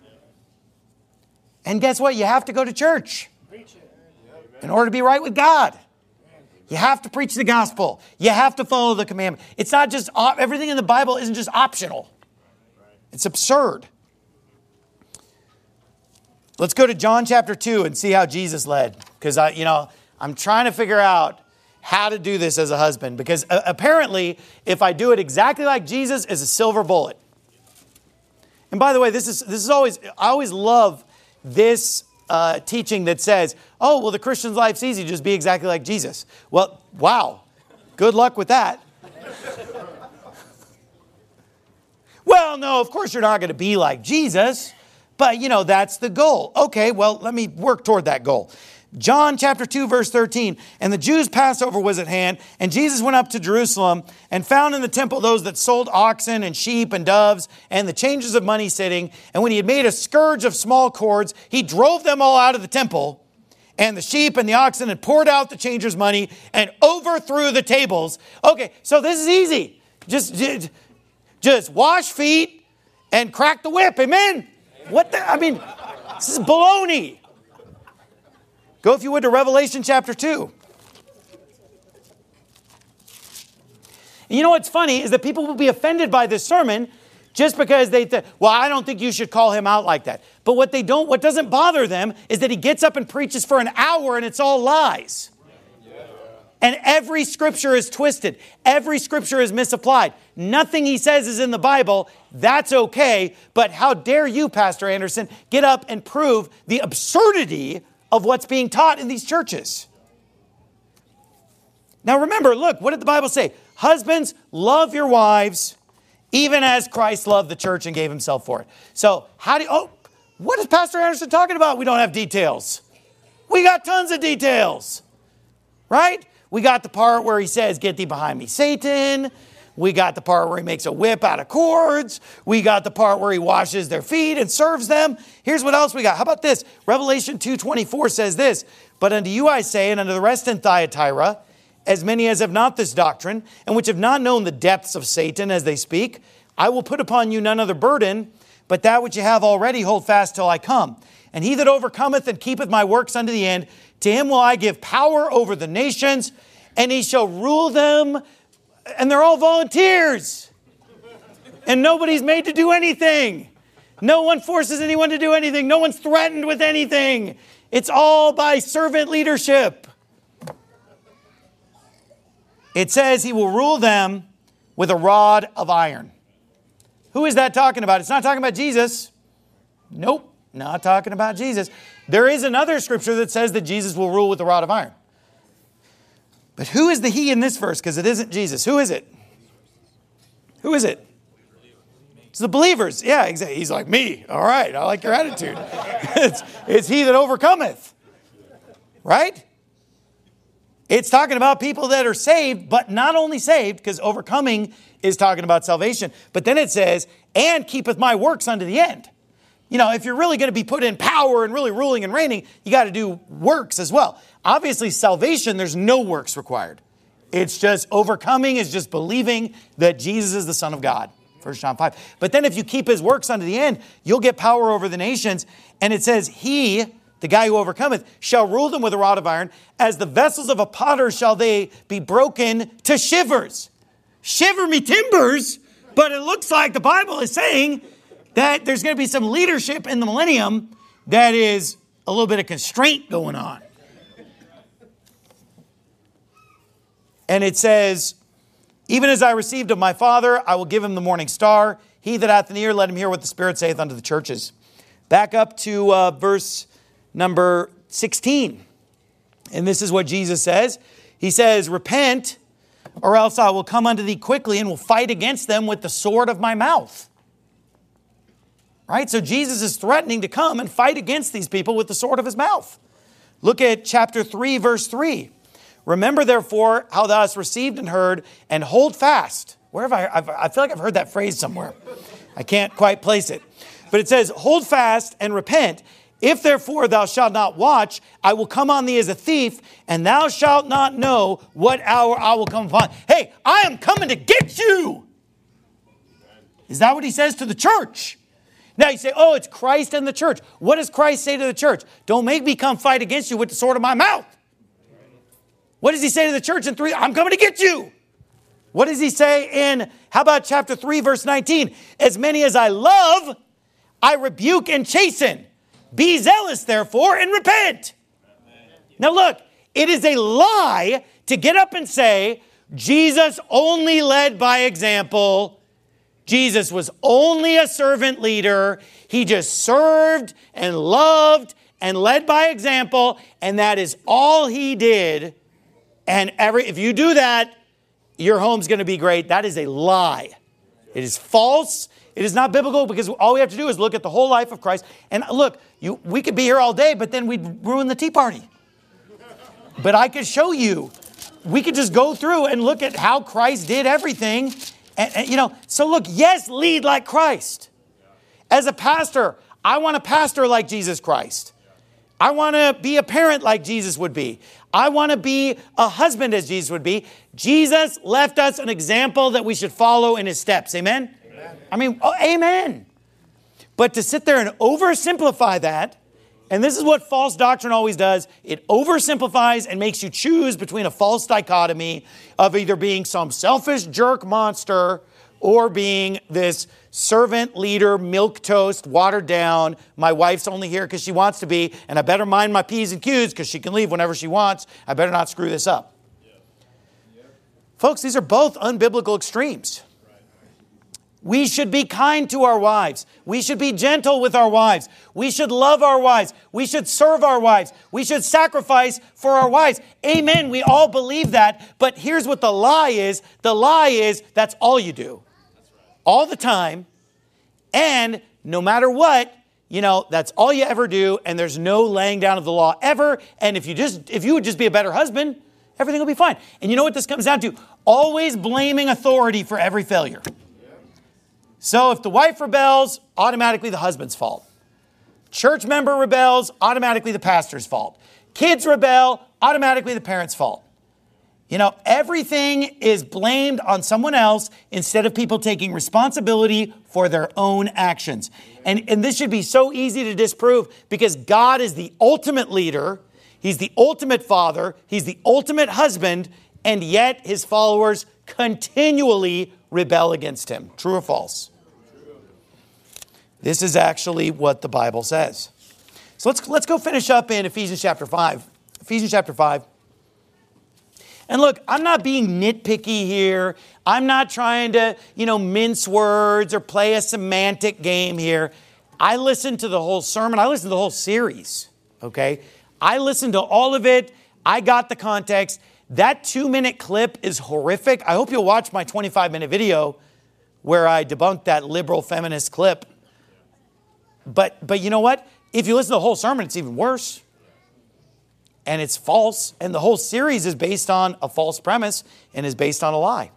And guess what? You have to go to church in order to be right with God. You have to preach the gospel. You have to follow the commandment. It's not just, op- everything in the Bible isn't just optional. It's absurd. Let's go to John chapter two and see how Jesus led. Because, I, you know, I'm trying to figure out how to do this as a husband. Because uh, apparently, if I do it exactly like Jesus, it's a silver bullet. And by the way, this is this is always, I always love this uh, teaching that says, oh, well, the Christian's life's easy, just be exactly like Jesus. Well, wow. Good luck with that. Well, no, of course you're not going to be like Jesus. But, you know, that's the goal. Okay, well, let me work toward that goal. John chapter two, verse thirteen, and the Jews' Passover was at hand, and Jesus went up to Jerusalem and found in the temple those that sold oxen and sheep and doves and the changers of money sitting. And when he had made a scourge of small cords, he drove them all out of the temple, and the sheep and the oxen, and poured out the changers' money and overthrew the tables. Okay, so this is easy. Just, just, just wash feet and crack the whip. Amen? What the, I mean, this is baloney. Go, if you would, to Revelation chapter two. And you know what's funny is that people will be offended by this sermon just because they think, well, I don't think you should call him out like that. But what they don't, what doesn't bother them is that he gets up and preaches for an hour and it's all lies. And every scripture is twisted. Every scripture is misapplied. Nothing he says is in the Bible. That's okay. But how dare you, Pastor Anderson, get up and prove the absurdity of what's being taught in these churches? Now remember, look, what did the Bible say? Husbands, love your wives, even as Christ loved the church and gave himself for it. So how do you, oh, what is Pastor Anderson talking about? We don't have details. We got tons of details, right? We got the part where he says, get thee behind me, Satan. We got the part where he makes a whip out of cords. We got the part where he washes their feet and serves them. Here's what else we got. How about this? Revelation two twenty-four says this, but unto you I say, and unto the rest in Thyatira, as many as have not this doctrine, and which have not known the depths of Satan as they speak, I will put upon you none other burden, but that which you have already hold fast till I come. And he that overcometh and keepeth my works unto the end, to him will I give power over the nations, and he shall rule them. And they're all volunteers. And nobody's made to do anything. No one forces anyone to do anything. No one's threatened with anything. It's all by servant leadership. It says he will rule them with a rod of iron. Who is that talking about? It's not talking about Jesus. Nope, not talking about Jesus. There is another scripture that says that Jesus will rule with a rod of iron. But who is the he in this verse? Because it isn't Jesus. Who is it? Who is it? It's the believers. Yeah, exactly. He's like, me. All right, I like your attitude. it's, it's he that overcometh. Right? It's talking about people that are saved, but not only saved, because overcoming is talking about salvation. But then it says, and keepeth my works unto the end. You know, if you're really going to be put in power and really ruling and reigning, you got to do works as well. Obviously, salvation, there's no works required. It's just overcoming is just believing that Jesus is the Son of God. First John five. But then if you keep his works unto the end, you'll get power over the nations. And it says, he, the guy who overcometh, shall rule them with a rod of iron. As the vessels of a potter shall they be broken to shivers. Shiver me timbers. But it looks like the Bible is saying that there's going to be some leadership in the millennium that is a little bit of constraint going on. And it says, even as I received of my Father, I will give him the morning star. He that hath an ear, let him hear what the Spirit saith unto the churches. Back up to uh, verse number sixteen. And this is what Jesus says. He says, repent, or else I will come unto thee quickly and will fight against them with the sword of my mouth. Right? So Jesus is threatening to come and fight against these people with the sword of his mouth. Look at chapter three, verse three. Remember, therefore, how thou hast received and heard, and hold fast. Where have I, I've, I feel like I've heard that phrase somewhere. I can't quite place it. But it says, hold fast and repent. If therefore thou shalt not watch, I will come on thee as a thief, and thou shalt not know what hour I will come upon. Hey, I am coming to get you. Is that what he says to the church? Now you say, oh, it's Christ and the church. What does Christ say to the church? Don't make me come fight against you with the sword of my mouth. What does he say to the church in three? I'm coming to get you. What does he say in, how about chapter three, verse nineteen? As many as I love, I rebuke and chasten. Be zealous, therefore, and repent. Now look, it is a lie to get up and say, Jesus only led by example. Jesus was only a servant leader. He just served and loved and led by example, and that is all he did. And every if you do that, your home's going to be great. That is a lie. It is false. It is not biblical, because all we have to do is look at the whole life of Christ. And look, you, we could be here all day, but then we'd ruin the tea party. But I could show you. We could just go through and look at how Christ did everything. And, and you know, so look, yes, lead like Christ. As a pastor, I want to pastor like Jesus Christ. I want to be a parent like Jesus would be. I want to be a husband as Jesus would be. Jesus left us an example that we should follow in his steps. Amen? Amen. I mean, oh, amen. But to sit there and oversimplify that And this is what false doctrine always does. It oversimplifies and makes you choose between a false dichotomy of either being some selfish jerk monster or being this servant leader, milquetoast, watered down. My wife's only here because she wants to be, and I better mind my P's and Q's because she can leave whenever she wants. I better not screw this up. Yeah. Yeah. Folks, these are both unbiblical extremes. We should be kind to our wives. We should be gentle with our wives. We should love our wives. We should serve our wives. We should sacrifice for our wives. Amen. We all believe that. But here's what the lie is. The lie is that's all you do. All the time. And no matter what, you know, that's all you ever do. And there's no laying down of the law ever. And if you just, if you would just be a better husband, everything will be fine. And you know what this comes down to? Always blaming authority for every failure. So if the wife rebels, automatically the husband's fault. Church member rebels, automatically the pastor's fault. Kids rebel, automatically the parent's fault. You know, everything is blamed on someone else instead of people taking responsibility for their own actions. And, and this should be so easy to disprove because God is the ultimate leader. He's the ultimate father. He's the ultimate husband. And yet his followers continually rebel against him. True or false? This is actually what the Bible says. So let's, let's go finish up in Ephesians chapter five. Ephesians chapter five. And look, I'm not being nitpicky here. I'm not trying to, you know, mince words or play a semantic game here. I listened to the whole sermon. I listened to the whole series, okay? I listened to all of it. I got the context. That two-minute clip is horrific. I hope you'll watch my twenty-five minute video where I debunked that liberal feminist clip. But, but you know what? If you listen to the whole sermon, it's even worse. And it's false. And the whole series is based on a false premise and is based on a lie.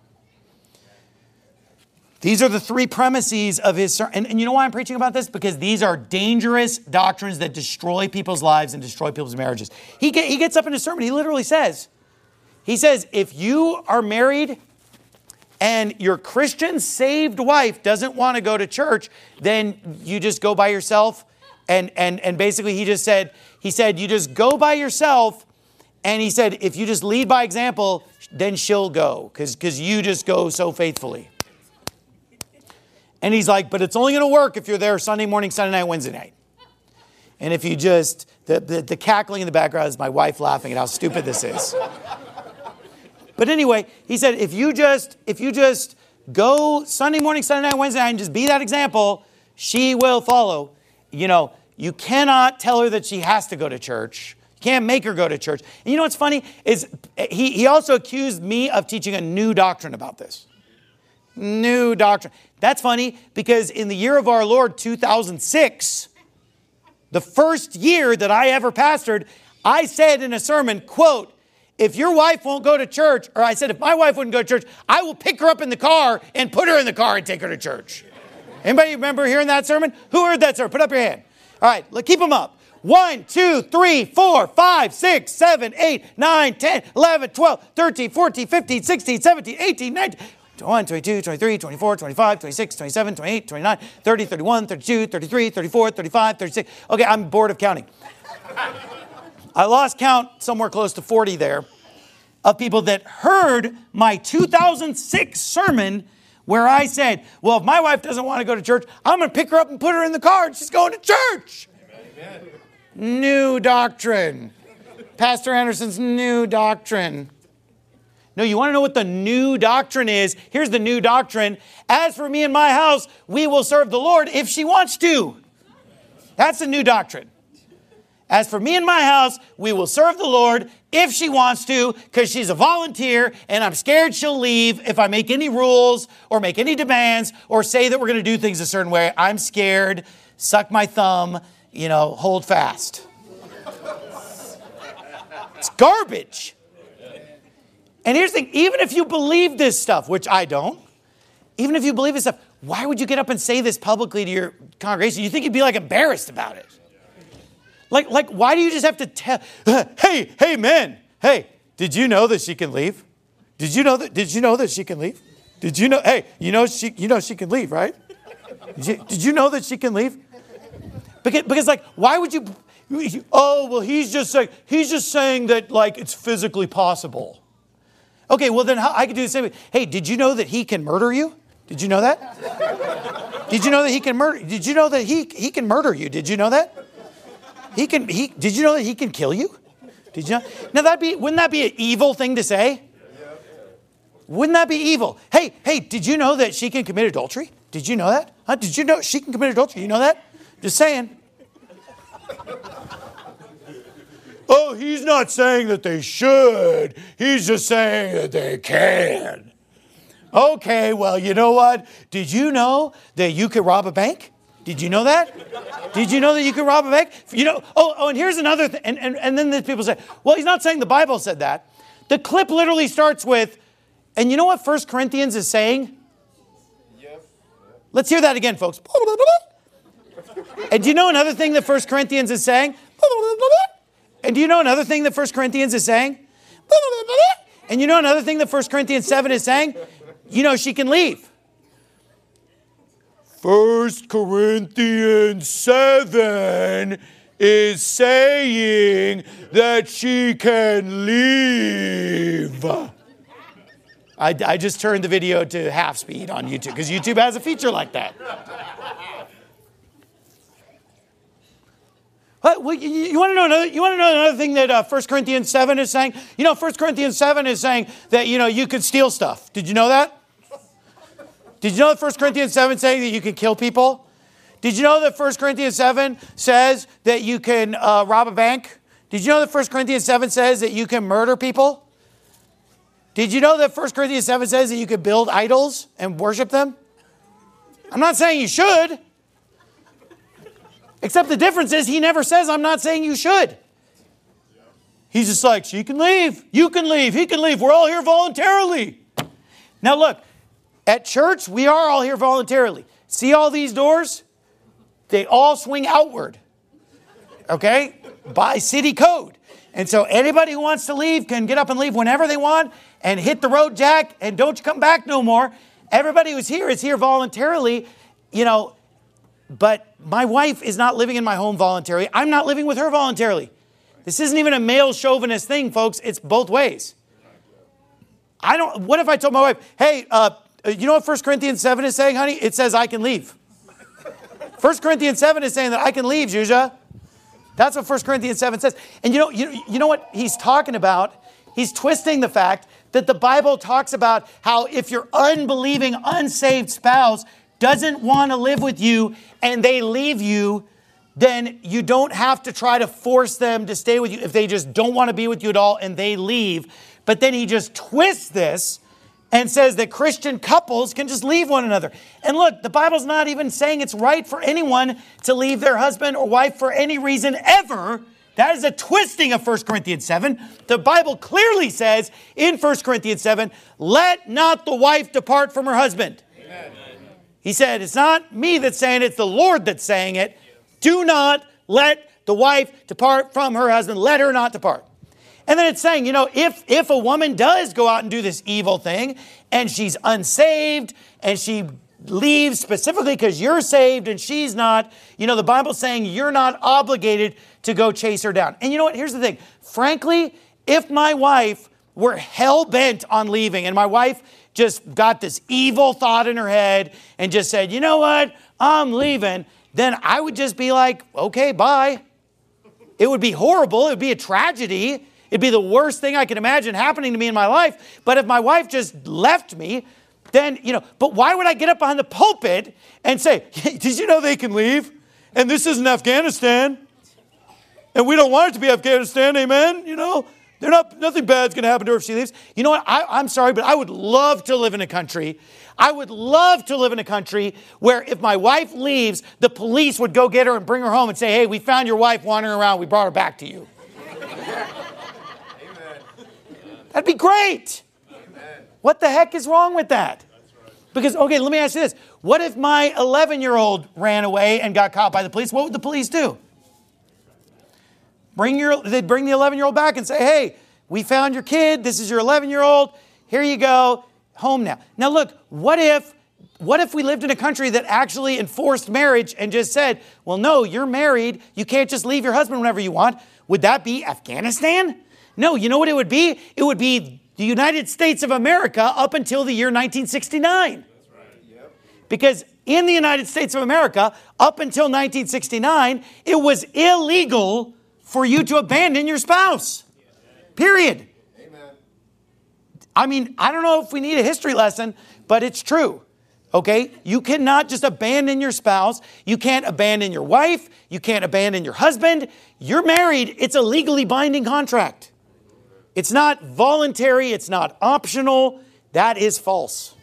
These are the three premises of his sermon. And, and you know why I'm preaching about this? Because these are dangerous doctrines that destroy people's lives and destroy people's marriages. He, get, he gets up in his sermon. He literally says, he says, if you are married and your Christian saved wife doesn't want to go to church, then you just go by yourself. And, and, and basically he just said, he said, you just go by yourself. And he said, if you just lead by example, then she'll go because because you just go so faithfully. And he's like, but it's only going to work if you're there Sunday morning, Sunday night, Wednesday night. And if you just, the, the, the cackling in the background is my wife laughing at how stupid this is. But anyway, he said, if you just, if you just go Sunday morning, Sunday night, Wednesday night, and just be that example, she will follow. You know, you cannot tell her that she has to go to church. You can't make her go to church. And you know what's funny is he, he also accused me of teaching a new doctrine about this. New doctrine. That's funny because in the year of our Lord, two thousand six, the first year that I ever pastored, I said in a sermon, quote, if your wife won't go to church, or I said, if my wife wouldn't go to church, I will pick her up in the car and put her in the car and take her to church. Anybody remember hearing that sermon? Who heard that sermon? Put up your hand. All right, let's keep them up. One, two, three, four, five, six, seven, eight, nine, ten, eleven, twelve, thirteen, fourteen, fifteen, sixteen, seventeen, eighteen, nineteen, twenty-one, twenty-two, twenty-three, twenty-four, twenty-five, twenty-six, twenty-seven, twenty-eight, twenty-nine, thirty, thirty-one, thirty-two, thirty-three, thirty-four, thirty-five, thirty-six. Okay, I'm bored of counting. I lost count somewhere close to forty there of people that heard my two thousand six sermon where I said, well, if my wife doesn't want to go to church, I'm going to pick her up and put her in the car and she's going to church. Amen. New doctrine. Pastor Anderson's new doctrine. No, you want to know what the new doctrine is? Here's the new doctrine. As for me and my house, we will serve the Lord if she wants to. That's the new doctrine. As for me and my house, we will serve the Lord if she wants to, because she's a volunteer, and I'm scared she'll leave if I make any rules or make any demands or say that we're going to do things a certain way. I'm scared. Suck my thumb. You know, hold fast. It's garbage. And here's the thing. Even if you believe this stuff, which I don't, even if you believe this stuff, why would you get up and say this publicly to your congregation? You think you'd be like embarrassed about it. Like, like, why do you just have to tell, hey, hey, men, hey, did you know that she can leave? Did you know that, did you know that she can leave? Did you know, hey, you know she, you know she can leave, right? Did you, did you know that she can leave? Because, because like, why would you, Oh, well, he's just saying, he's just saying that, like, it's physically possible. Okay, well, then how, I could do the same. Hey, did you know that he can murder you? Did you know that? Did you know that he can murder? Did you know that he he can murder you? Did you know that? He can. He. Did you know that he can kill you? Did you know? Now that be wouldn't that be an evil thing to say? Wouldn't that be evil? Hey, hey, did you know that she can commit adultery? Did you know that? Huh? Did you know she can commit adultery? You know that? Just saying. Oh, he's not saying that they should. He's just saying that they can. Okay, well, you know what? Did you know that you could rob a bank? Did you know that? Did you know that you could rob a bank? You know, oh, oh and here's another thing. And, and, and then the people say, well, he's not saying the Bible said that. The clip literally starts with, and you know what First Corinthians is saying? Yes. Let's hear that again, folks. And do you know another thing that First Corinthians is saying? And do you know another thing that First Corinthians is saying? And you know another thing that First Corinthians seven is saying? You know, she can leave. First Corinthians seven is saying that she can leave. I, I just turned the video to half speed on YouTube because YouTube has a feature like that. Well, you, you want to know another, you want to know another thing that uh, First Corinthians seven is saying? You know, First Corinthians seven is saying that, you know, you could steal stuff. Did you know that? Did you know that First Corinthians seven is saying that you can kill people? Did you know that First Corinthians seven says that you can uh, rob a bank? Did you know that First Corinthians seven says that you can murder people? Did you know that First Corinthians seven says that you can build idols and worship them? I'm not saying you should. Except the difference is he never says, I'm not saying you should. He's just like, she can leave. You can leave. He can leave. We're all here voluntarily. Now look, at church, we are all here voluntarily. See all these doors? They all swing outward. Okay? By city code. And so anybody who wants to leave can get up and leave whenever they want and hit the road jack and don't you come back no more. Everybody who's here is here voluntarily, you know, but my wife is not living in my home voluntarily. I'm not living with her voluntarily. This isn't even a male chauvinist thing, folks. It's both ways. I don't, what if I told my wife, hey, uh, you know what First Corinthians seven is saying, honey? It says I can leave. First Corinthians seven is saying that I can leave, Zhuzha. That's what First Corinthians seven says. And you know, you, you know what he's talking about? He's twisting the fact that the Bible talks about how if your unbelieving, unsaved spouse doesn't want to live with you and they leave you, then you don't have to try to force them to stay with you if they just don't want to be with you at all and they leave. But then he just twists this and says that Christian couples can just leave one another. And look, the Bible's not even saying it's right for anyone to leave their husband or wife for any reason ever. That is a twisting of First Corinthians seven. The Bible clearly says in First Corinthians seven, let not the wife depart from her husband. Amen. He said, it's not me that's saying it, it's the Lord that's saying it. Do not let the wife depart from her husband. Let her not depart. And then it's saying, you know, if, if a woman does go out and do this evil thing and she's unsaved and she leaves specifically because you're saved and she's not, you know, the Bible's saying you're not obligated to go chase her down. And you know what? Here's the thing. Frankly, if my wife were hell-bent on leaving and my wife just got this evil thought in her head and just said, you know what? I'm leaving. Then I would just be like, okay, bye. It would be horrible. It would be a tragedy. It'd be the worst thing I could imagine happening to me in my life. But if my wife just left me, then, you know, but why would I get up behind the pulpit and say, hey, did you know they can leave? And this isn't Afghanistan. And we don't want it to be Afghanistan, amen? You know, they're not, nothing bad's going to happen to her if she leaves. You know what? I, I'm sorry, but I would love to live in a country. I would love to live in a country where if my wife leaves, the police would go get her and bring her home and say, hey, we found your wife wandering around. We brought her back to you. That'd be great. Amen. What the heck is wrong with that? Right. Because, okay, let me ask you this. What if my eleven-year-old ran away and got caught by the police? What would the police do? Bring your, they'd bring the eleven-year-old back and say, hey, we found your kid. This is your eleven-year-old. Here you go. Home now. Now, look, what if what if we lived in a country that actually enforced marriage and just said, well, no, you're married. You can't just leave your husband whenever you want. Would that be Afghanistan? No, you know what it would be? It would be the United States of America up until the year nineteen sixty-nine. That's right. Yep. Because in the United States of America, up until nineteen sixty-nine, it was illegal for you to abandon your spouse. Period. Amen. I mean, I don't know if we need a history lesson, but it's true. Okay? You cannot just abandon your spouse. You can't abandon your wife. You can't abandon your husband. You're married. It's a legally binding contract. It's not voluntary. It's not optional. That is false.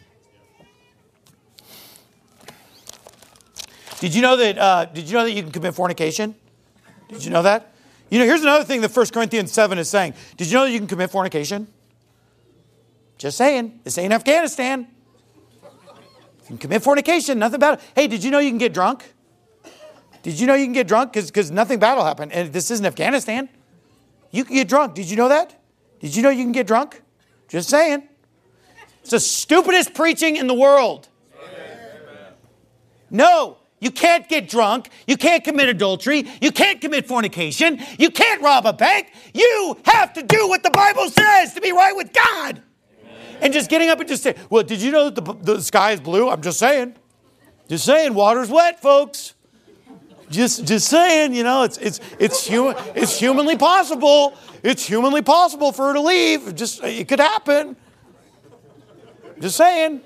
Did you know that, uh, did you know that you can commit fornication? Did you know that? You know, here's another thing that First Corinthians seven is saying. Did you know that you can commit fornication? Just saying. This ain't Afghanistan. You can commit fornication, nothing bad. Hey, did you know you can get drunk? Did you know you can get drunk? Because nothing bad will happen. And this isn't Afghanistan. You can get drunk. Did you know that? Did you know you can get drunk? Just saying. It's the stupidest preaching in the world. Amen. No. You can't get drunk. You can't commit adultery. You can't commit fornication. You can't rob a bank. You have to do what the Bible says to be right with God. Amen. And just getting up and just saying, well, did you know that the, the sky is blue? I'm just saying. Just saying, water's wet, folks. Just just saying, you know, it's it's it's human it's humanly possible. It's humanly possible for her to leave. Just it could happen. Just saying.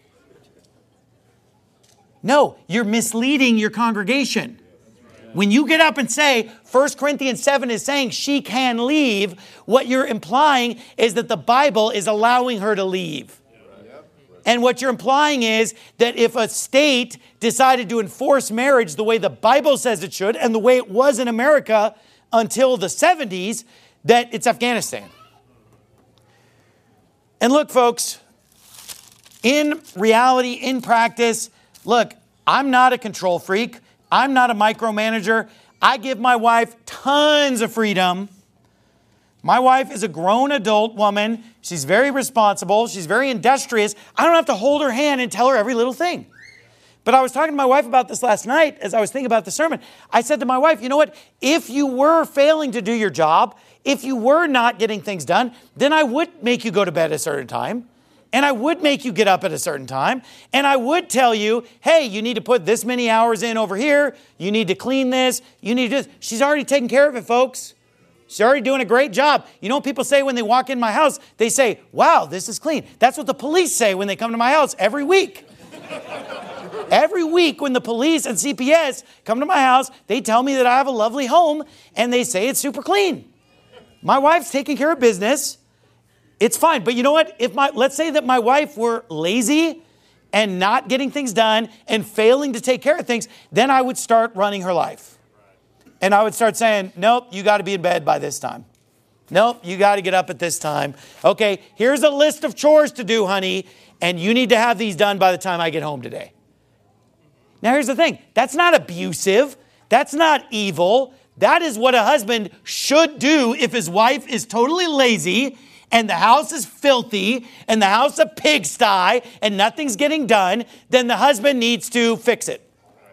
No, you're misleading your congregation. When you get up and say, First Corinthians seven is saying she can leave, what you're implying is that the Bible is allowing her to leave. And what you're implying is that if a state decided to enforce marriage the way the Bible says it should, and the way it was in America until the seventies, that it's Afghanistan. And look, folks, in reality, in practice, look, I'm not a control freak. I'm not a micromanager. I give my wife tons of freedom. My wife is a grown adult woman. She's very responsible. She's very industrious. I don't have to hold her hand and tell her every little thing. But I was talking to my wife about this last night as I was thinking about the sermon. I said to my wife, you know what? If you were failing to do your job, if you were not getting things done, then I would make you go to bed at a certain time. And I would make you get up at a certain time. And I would tell you, hey, you need to put this many hours in over here. You need to clean this. You need to do this. She's already taking care of it, folks. She's already doing a great job. You know what people say when they walk in my house? They say, wow, this is clean. That's what the police say when they come to my house every week. Every week when the police and C P S come to my house, they tell me that I have a lovely home and they say it's super clean. My wife's taking care of business. It's fine. But you know what? If my let's say that my wife were lazy and not getting things done and failing to take care of things, then I would start running her life. And I would start saying, nope, you got to be in bed by this time. Nope, you got to get up at this time. Okay, here's a list of chores to do, honey, and you need to have these done by the time I get home today. Now, here's the thing. That's not abusive. That's not evil. That is what a husband should do if his wife is totally lazy and the house is filthy and the house a pigsty and nothing's getting done. Then the husband needs to fix it.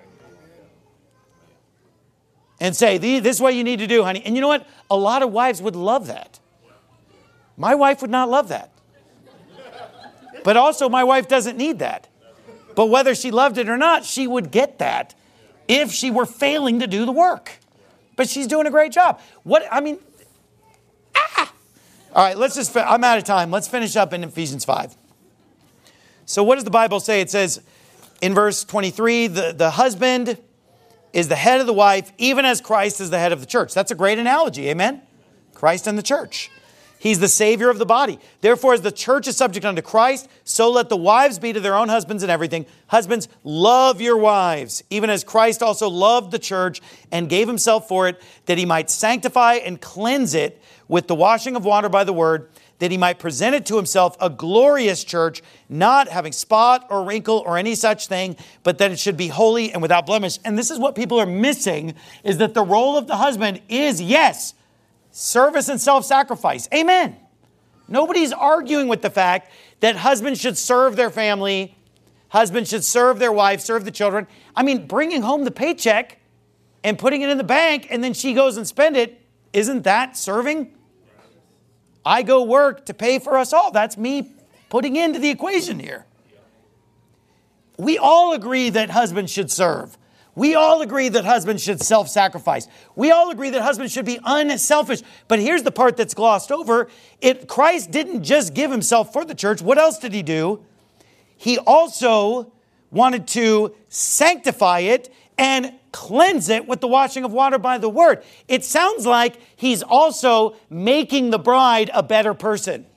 And say, this is what you need to do, honey. And you know what? A lot of wives would love that. My wife would not love that. But also, my wife doesn't need that. But whether she loved it or not, she would get that if she were failing to do the work. But she's doing a great job. What, I mean, ah! All right, let's just, I'm out of time. Let's finish up in Ephesians five. So what does the Bible say? It says in verse twenty-three, the, the husband is the head of the wife, even as Christ is the head of the church. That's a great analogy, amen? Christ and the church. He's the Savior of the body. Therefore, as the church is subject unto Christ, so let the wives be to their own husbands in everything. Husbands, love your wives, even as Christ also loved the church and gave himself for it, that he might sanctify and cleanse it with the washing of water by the word, that he might present it to himself a glorious church, not having spot or wrinkle or any such thing, but that it should be holy and without blemish. And this is what people are missing, is that the role of the husband is, yes, service and self-sacrifice. Amen. Nobody's arguing with the fact that husbands should serve their family. Husbands should serve their wife, serve the children. I mean, bringing home the paycheck and putting it in the bank and then she goes and spend it, isn't that serving? I go work to pay for us all. That's me putting into the equation here. We all agree that husbands should serve. We all agree that husbands should self-sacrifice. We all agree that husbands should be unselfish. But here's the part that's glossed over. It, Christ didn't just give himself for the church. What else did he do? He also wanted to sanctify it and cleanse it with the washing of water by the word. It sounds like he's also making the bride a better person.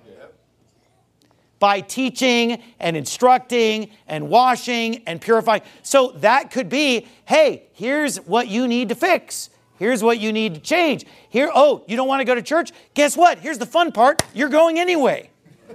By teaching and instructing and washing and purifying. So that could be, hey, here's what you need to fix. Here's what you need to change. Here, oh, you don't want to go to church? Guess what? Here's the fun part. You're going anyway.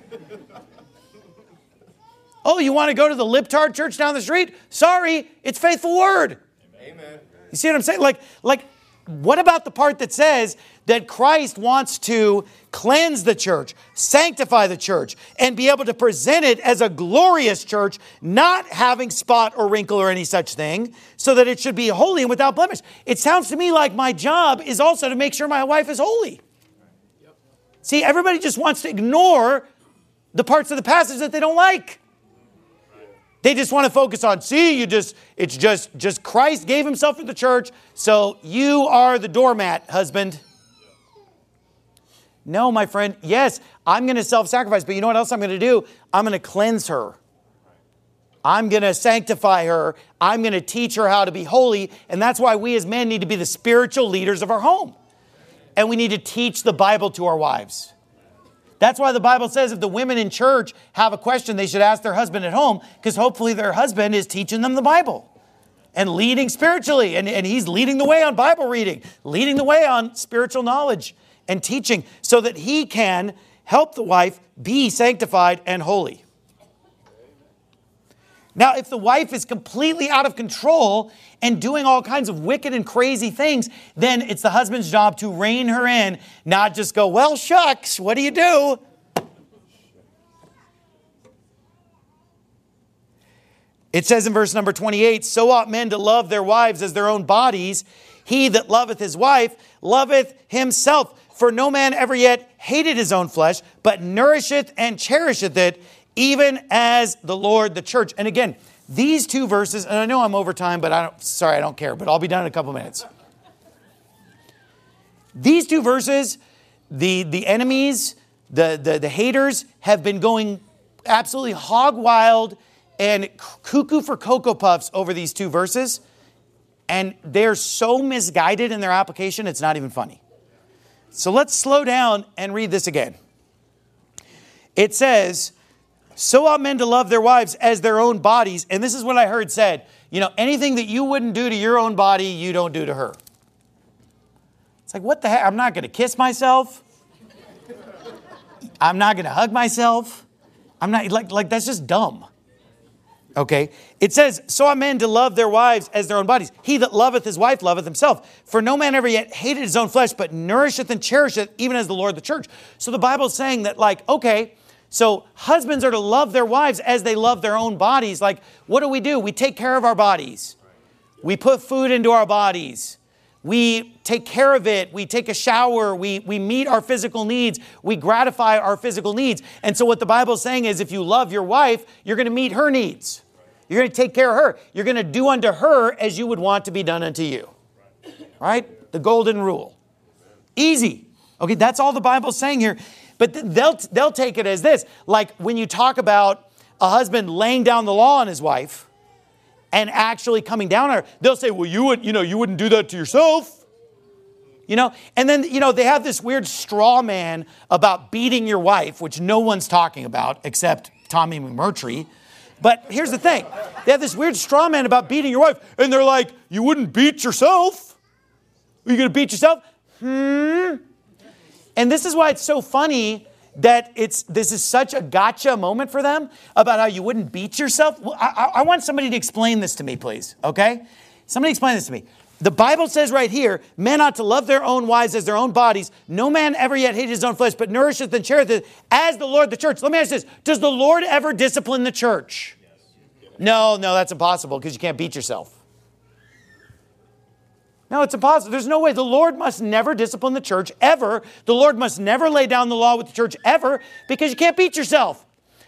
Oh, you want to go to the libtard church down the street? Sorry, it's Faithful Word. Amen. You see what I'm saying? Like, like, what about the part that says that Christ wants to cleanse the church, sanctify the church, and be able to present it as a glorious church, not having spot or wrinkle or any such thing, so that it should be holy and without blemish? It sounds to me like my job is also to make sure my wife is holy. Yep. See, everybody just wants to ignore the parts of the passage that they don't like. They just want to focus on, see, you just, it's just, just Christ gave himself for the church, so you are the doormat, husband. No, my friend, yes, I'm going to self-sacrifice, but you know what else I'm going to do? I'm going to cleanse her. I'm going to sanctify her. I'm going to teach her how to be holy, and that's why we as men need to be the spiritual leaders of our home. And we need to teach the Bible to our wives. That's why the Bible says if the women in church have a question, they should ask their husband at home, because hopefully their husband is teaching them the Bible and leading spiritually. And, and he's leading the way on Bible reading, leading the way on spiritual knowledge and teaching so that he can help the wife be sanctified and holy. Now, if the wife is completely out of control and doing all kinds of wicked and crazy things, then it's the husband's job to rein her in, not just go, well, shucks, what do you do? It says in verse number twenty-eight, so ought men to love their wives as their own bodies. He that loveth his wife loveth himself. For no man ever yet hated his own flesh, but nourisheth and cherisheth it, even as the Lord the church. And again, these two verses, and I know I'm over time, but I don't, sorry, I don't care, but I'll be done in a couple minutes. These two verses, the, the enemies, the, the, the haters have been going absolutely hog wild and cuckoo for Cocoa Puffs over these two verses. And they're so misguided in their application, it's not even funny. So let's slow down and read this again. It says, so ought men to love their wives as their own bodies. And this is what I heard said. You know, anything that you wouldn't do to your own body, you don't do to her. It's like, what the heck? I'm not going to kiss myself. I'm not going to hug myself. I'm not, like, like that's just dumb. Okay. It says, so ought men to love their wives as their own bodies. He that loveth his wife loveth himself. For no man ever yet hated his own flesh, but nourisheth and cherisheth, even as the Lord the church. So the Bible is saying that, like, okay, so husbands are to love their wives as they love their own bodies. Like, what do we do? We take care of our bodies. We put food into our bodies. We take care of it. We take a shower. We, we meet our physical needs. We gratify our physical needs. And so what the Bible is saying is if you love your wife, you're going to meet her needs. You're going to take care of her. You're going to do unto her as you would want to be done unto you. Right? The golden rule. Easy. Okay, that's all the Bible's saying here. But they'll, they'll take it as this. Like when you talk about a husband laying down the law on his wife and actually coming down on her, they'll say, well, you would, you know, you wouldn't do that to yourself. You know, and then, you know, they have this weird straw man about beating your wife, which no one's talking about except Tommy McMurtry. But here's the thing. They have this weird straw man about beating your wife. And they're like, you wouldn't beat yourself? Are you going to beat yourself? Hmm. And this is why it's so funny that it's this is such a gotcha moment for them about how you wouldn't beat yourself. Well, I, I want somebody to explain this to me, please. Okay? Somebody explain this to me. The Bible says right here, men ought to love their own wives as their own bodies. No man ever yet hated his own flesh, but nourisheth and cherisheth it as the Lord the church. Let me ask this. Does the Lord ever discipline the church? Yes. No, no, that's impossible because you can't beat yourself. No, it's impossible. There's no way. The Lord must never discipline the church ever. The Lord must never lay down the law with the church ever because you can't beat yourself.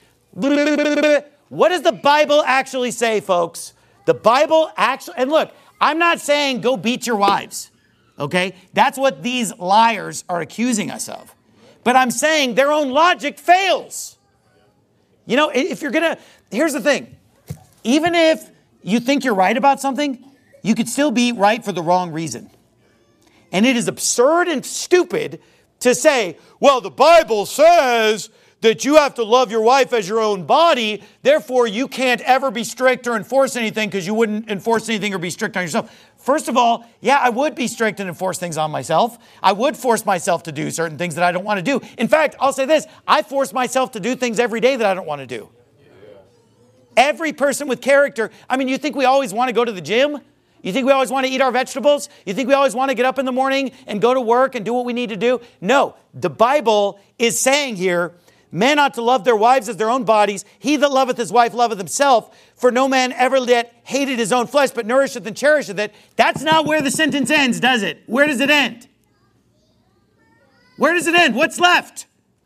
What does the Bible actually say, folks? The Bible actually, and look, I'm not saying go beat your wives, okay? That's what these liars are accusing us of. But I'm saying their own logic fails. You know, if you're going to, here's the thing. Even if you think you're right about something, you could still be right for the wrong reason. And it is absurd and stupid to say, well, the Bible says that you have to love your wife as your own body, therefore you can't ever be strict or enforce anything because you wouldn't enforce anything or be strict on yourself. First of all, yeah, I would be strict and enforce things on myself. I would force myself to do certain things that I don't want to do. In fact, I'll say this, I force myself to do things every day that I don't want to do. Every person with character, I mean, you think we always want to go to the gym? You think we always want to eat our vegetables? You think we always want to get up in the morning and go to work and do what we need to do? No, the Bible is saying here, men ought to love their wives as their own bodies. He that loveth his wife loveth himself. For no man ever yet hated his own flesh, but nourisheth and cherisheth it. That's not where the sentence ends, does it? Where does it end? Where does it end? What's left?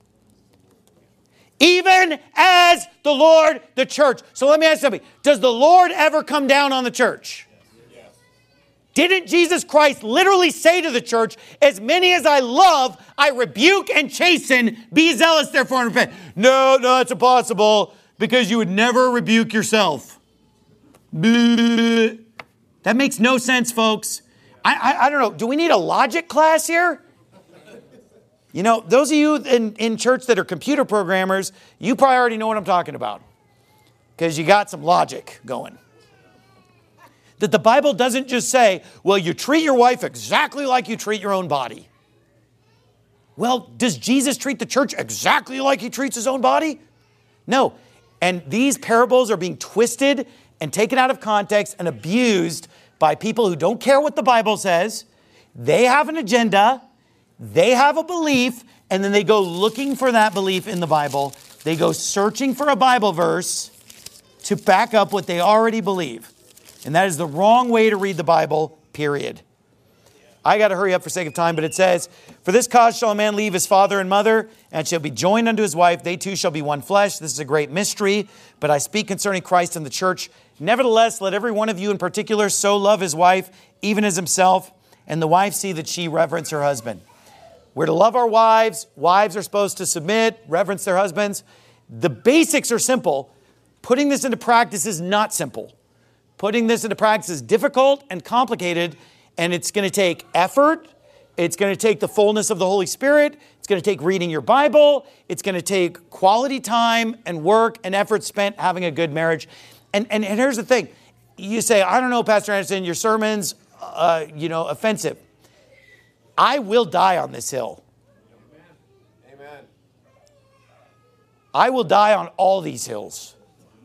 Even as the Lord, the church. So let me ask you something. Does the Lord ever come down on the church? Yes. Didn't Jesus Christ literally say to the church, as many as I love, I rebuke and chasten, be zealous therefore and repent? No, no, it's impossible because you would never rebuke yourself. That makes no sense, folks. I, I, I don't know. Do we need a logic class here? You know, those of you in, in church that are computer programmers, you probably already know what I'm talking about because you got some logic going. That the Bible doesn't just say, well, you treat your wife exactly like you treat your own body. Well, does Jesus treat the church exactly like he treats his own body? No. And these parables are being twisted and taken out of context and abused by people who don't care what the Bible says. They have an agenda. They have a belief, and then they go looking for that belief in the Bible. They go searching for a Bible verse to back up what they already believe. And that is the wrong way to read the Bible, period. I got to hurry up for sake of time, but it says, for this cause shall a man leave his father and mother, and shall be joined unto his wife. They two shall be one flesh. This is a great mystery, but I speak concerning Christ and the church. Nevertheless, let every one of you in particular so love his wife, even as himself, and the wife see that she reverence her husband. We're to love our wives. Wives are supposed to submit, reverence their husbands. The basics are simple. Putting this into practice is not simple. Putting this into practice is difficult and complicated, and it's going to take effort. It's going to take the fullness of the Holy Spirit. It's going to take reading your Bible. It's going to take quality time and work and effort spent having a good marriage. And, and, and here's the thing. You say, I don't know, Pastor Anderson, your sermon's, uh, you know, offensive. I will die on this hill. Amen. I will die on all these hills.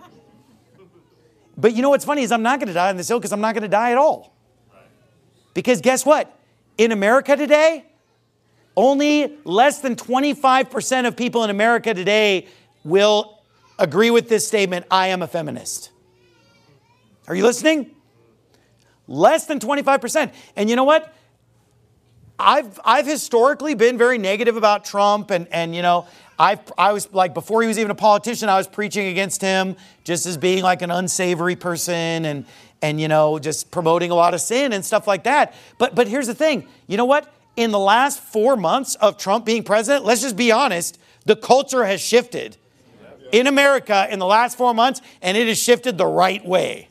But you know what's funny is I'm not going to die on this hill because I'm not going to die at all. Because guess what? In America today, only less than twenty-five percent of people in America today will agree with this statement, I am a feminist. Are you listening? Less than twenty-five percent. And you know what? I've I've historically been very negative about Trump, and and you know I I was like before he was even a politician, I was preaching against him just as being like an unsavory person, and and you know just promoting a lot of sin and stuff like that. But but here's the thing, you know what? In the last four months of Trump being president, let's just be honest, the culture has shifted in America in the last four months, and it has shifted the right way.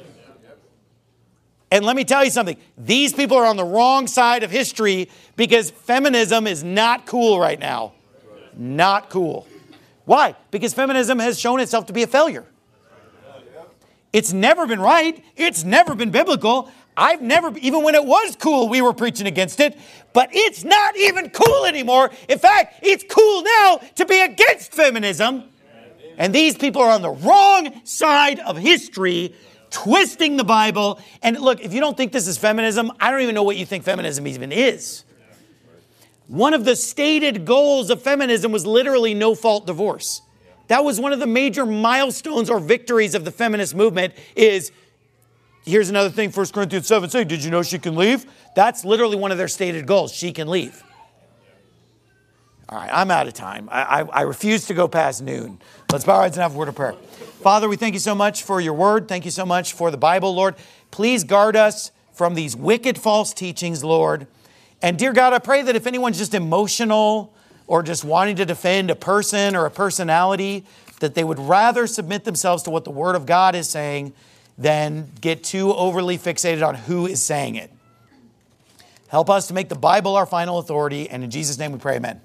And let me tell you something. These people are on the wrong side of history because feminism is not cool right now. Not cool. Why? Because feminism has shown itself to be a failure. It's never been right. It's never been biblical. I've never, even when it was cool, we were preaching against it. But it's not even cool anymore. In fact, it's cool now to be against feminism. And these people are on the wrong side of history, twisting the Bible. And look, if you don't think this is feminism, I don't even know what you think feminism even is. One of the stated goals of feminism was literally no-fault divorce. That was one of the major milestones or victories of the feminist movement is, here's another thing, First Corinthians seven saying, did you know she can leave? That's literally one of their stated goals. She can leave. All right, I'm out of time. I, I, I refuse to go past noon. Let's bow our heads and have a word of prayer. Father, we thank you so much for your word. Thank you so much for the Bible, Lord. Please guard us from these wicked false teachings, Lord. And dear God, I pray that if anyone's just emotional or just wanting to defend a person or a personality, that they would rather submit themselves to what the Word of God is saying than get too overly fixated on who is saying it. Help us to make the Bible our final authority. And in Jesus' name we pray, amen.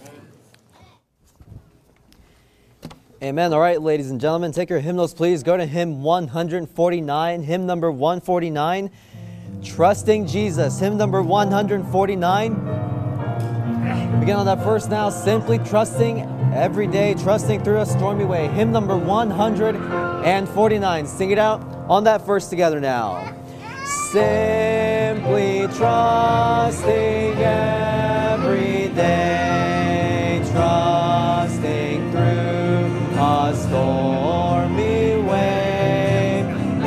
Amen. All right, ladies and gentlemen, take your hymnals, please. Go to hymn one forty-nine, hymn number one forty-nine, Trusting Jesus. Hymn number one forty-nine. We begin on that first now, simply trusting every day, trusting through a stormy way. Hymn number one forty-nine. Sing it out on that first together now. Simply trusting every day, trusting through a stormy way,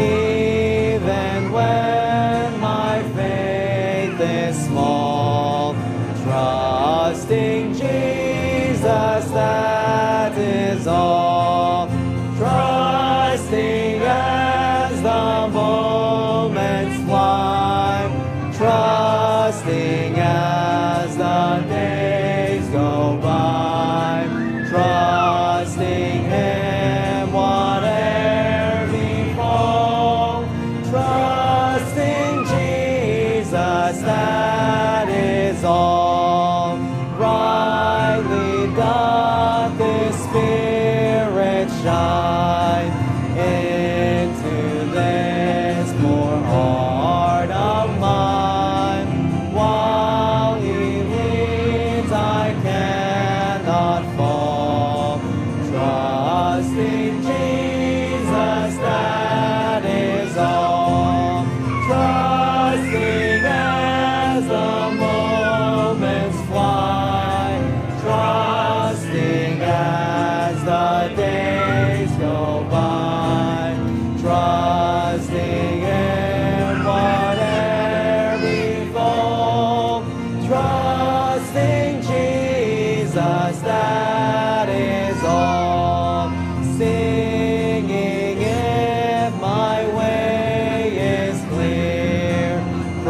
even when my faith is small, trusting Jesus, that is all, trusting as the moments fly, trusting as the days go by, trusting Him whate'er befall, trusting Jesus, that is all. Brightly doth His Spirit shine into this poor heart of mine. While He leads, I cannot fall. Trusting Jesus, that is all. Trusting as the moments fly, trusting as the days go by, trusting in whate'er befall, trusting Jesus, that is all. Singing if my way is clear,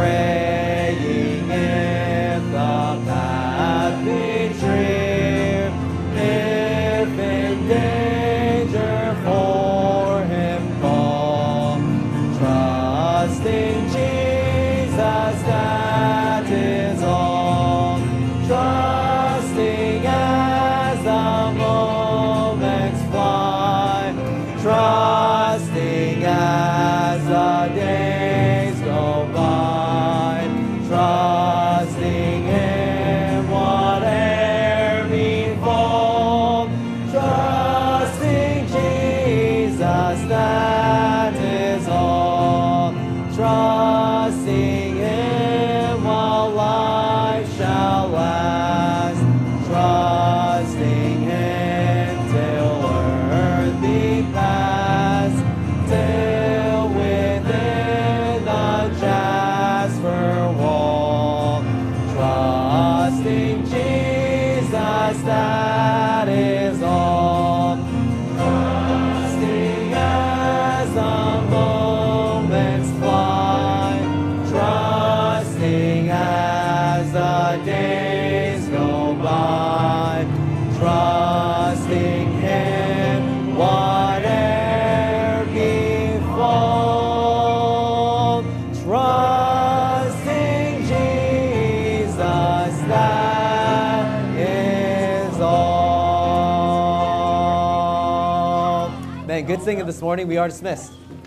praying if the path be drear, if in danger for Him call, trusting Jesus, that is all. Trusting as the moments fly, trusting as the days go by, trusting Him whate'er befall, trusting Jesus, that is all. Trusting Him while life shall last, trusting Him till earth be past, till within the jasper wall, trusting Jesus, that is all. Trusting as the moments fly, trusting as the days go by, trusting Him whate'er befall, trusting Jesus, that is all. Man, good singing this morning. We are dismissed.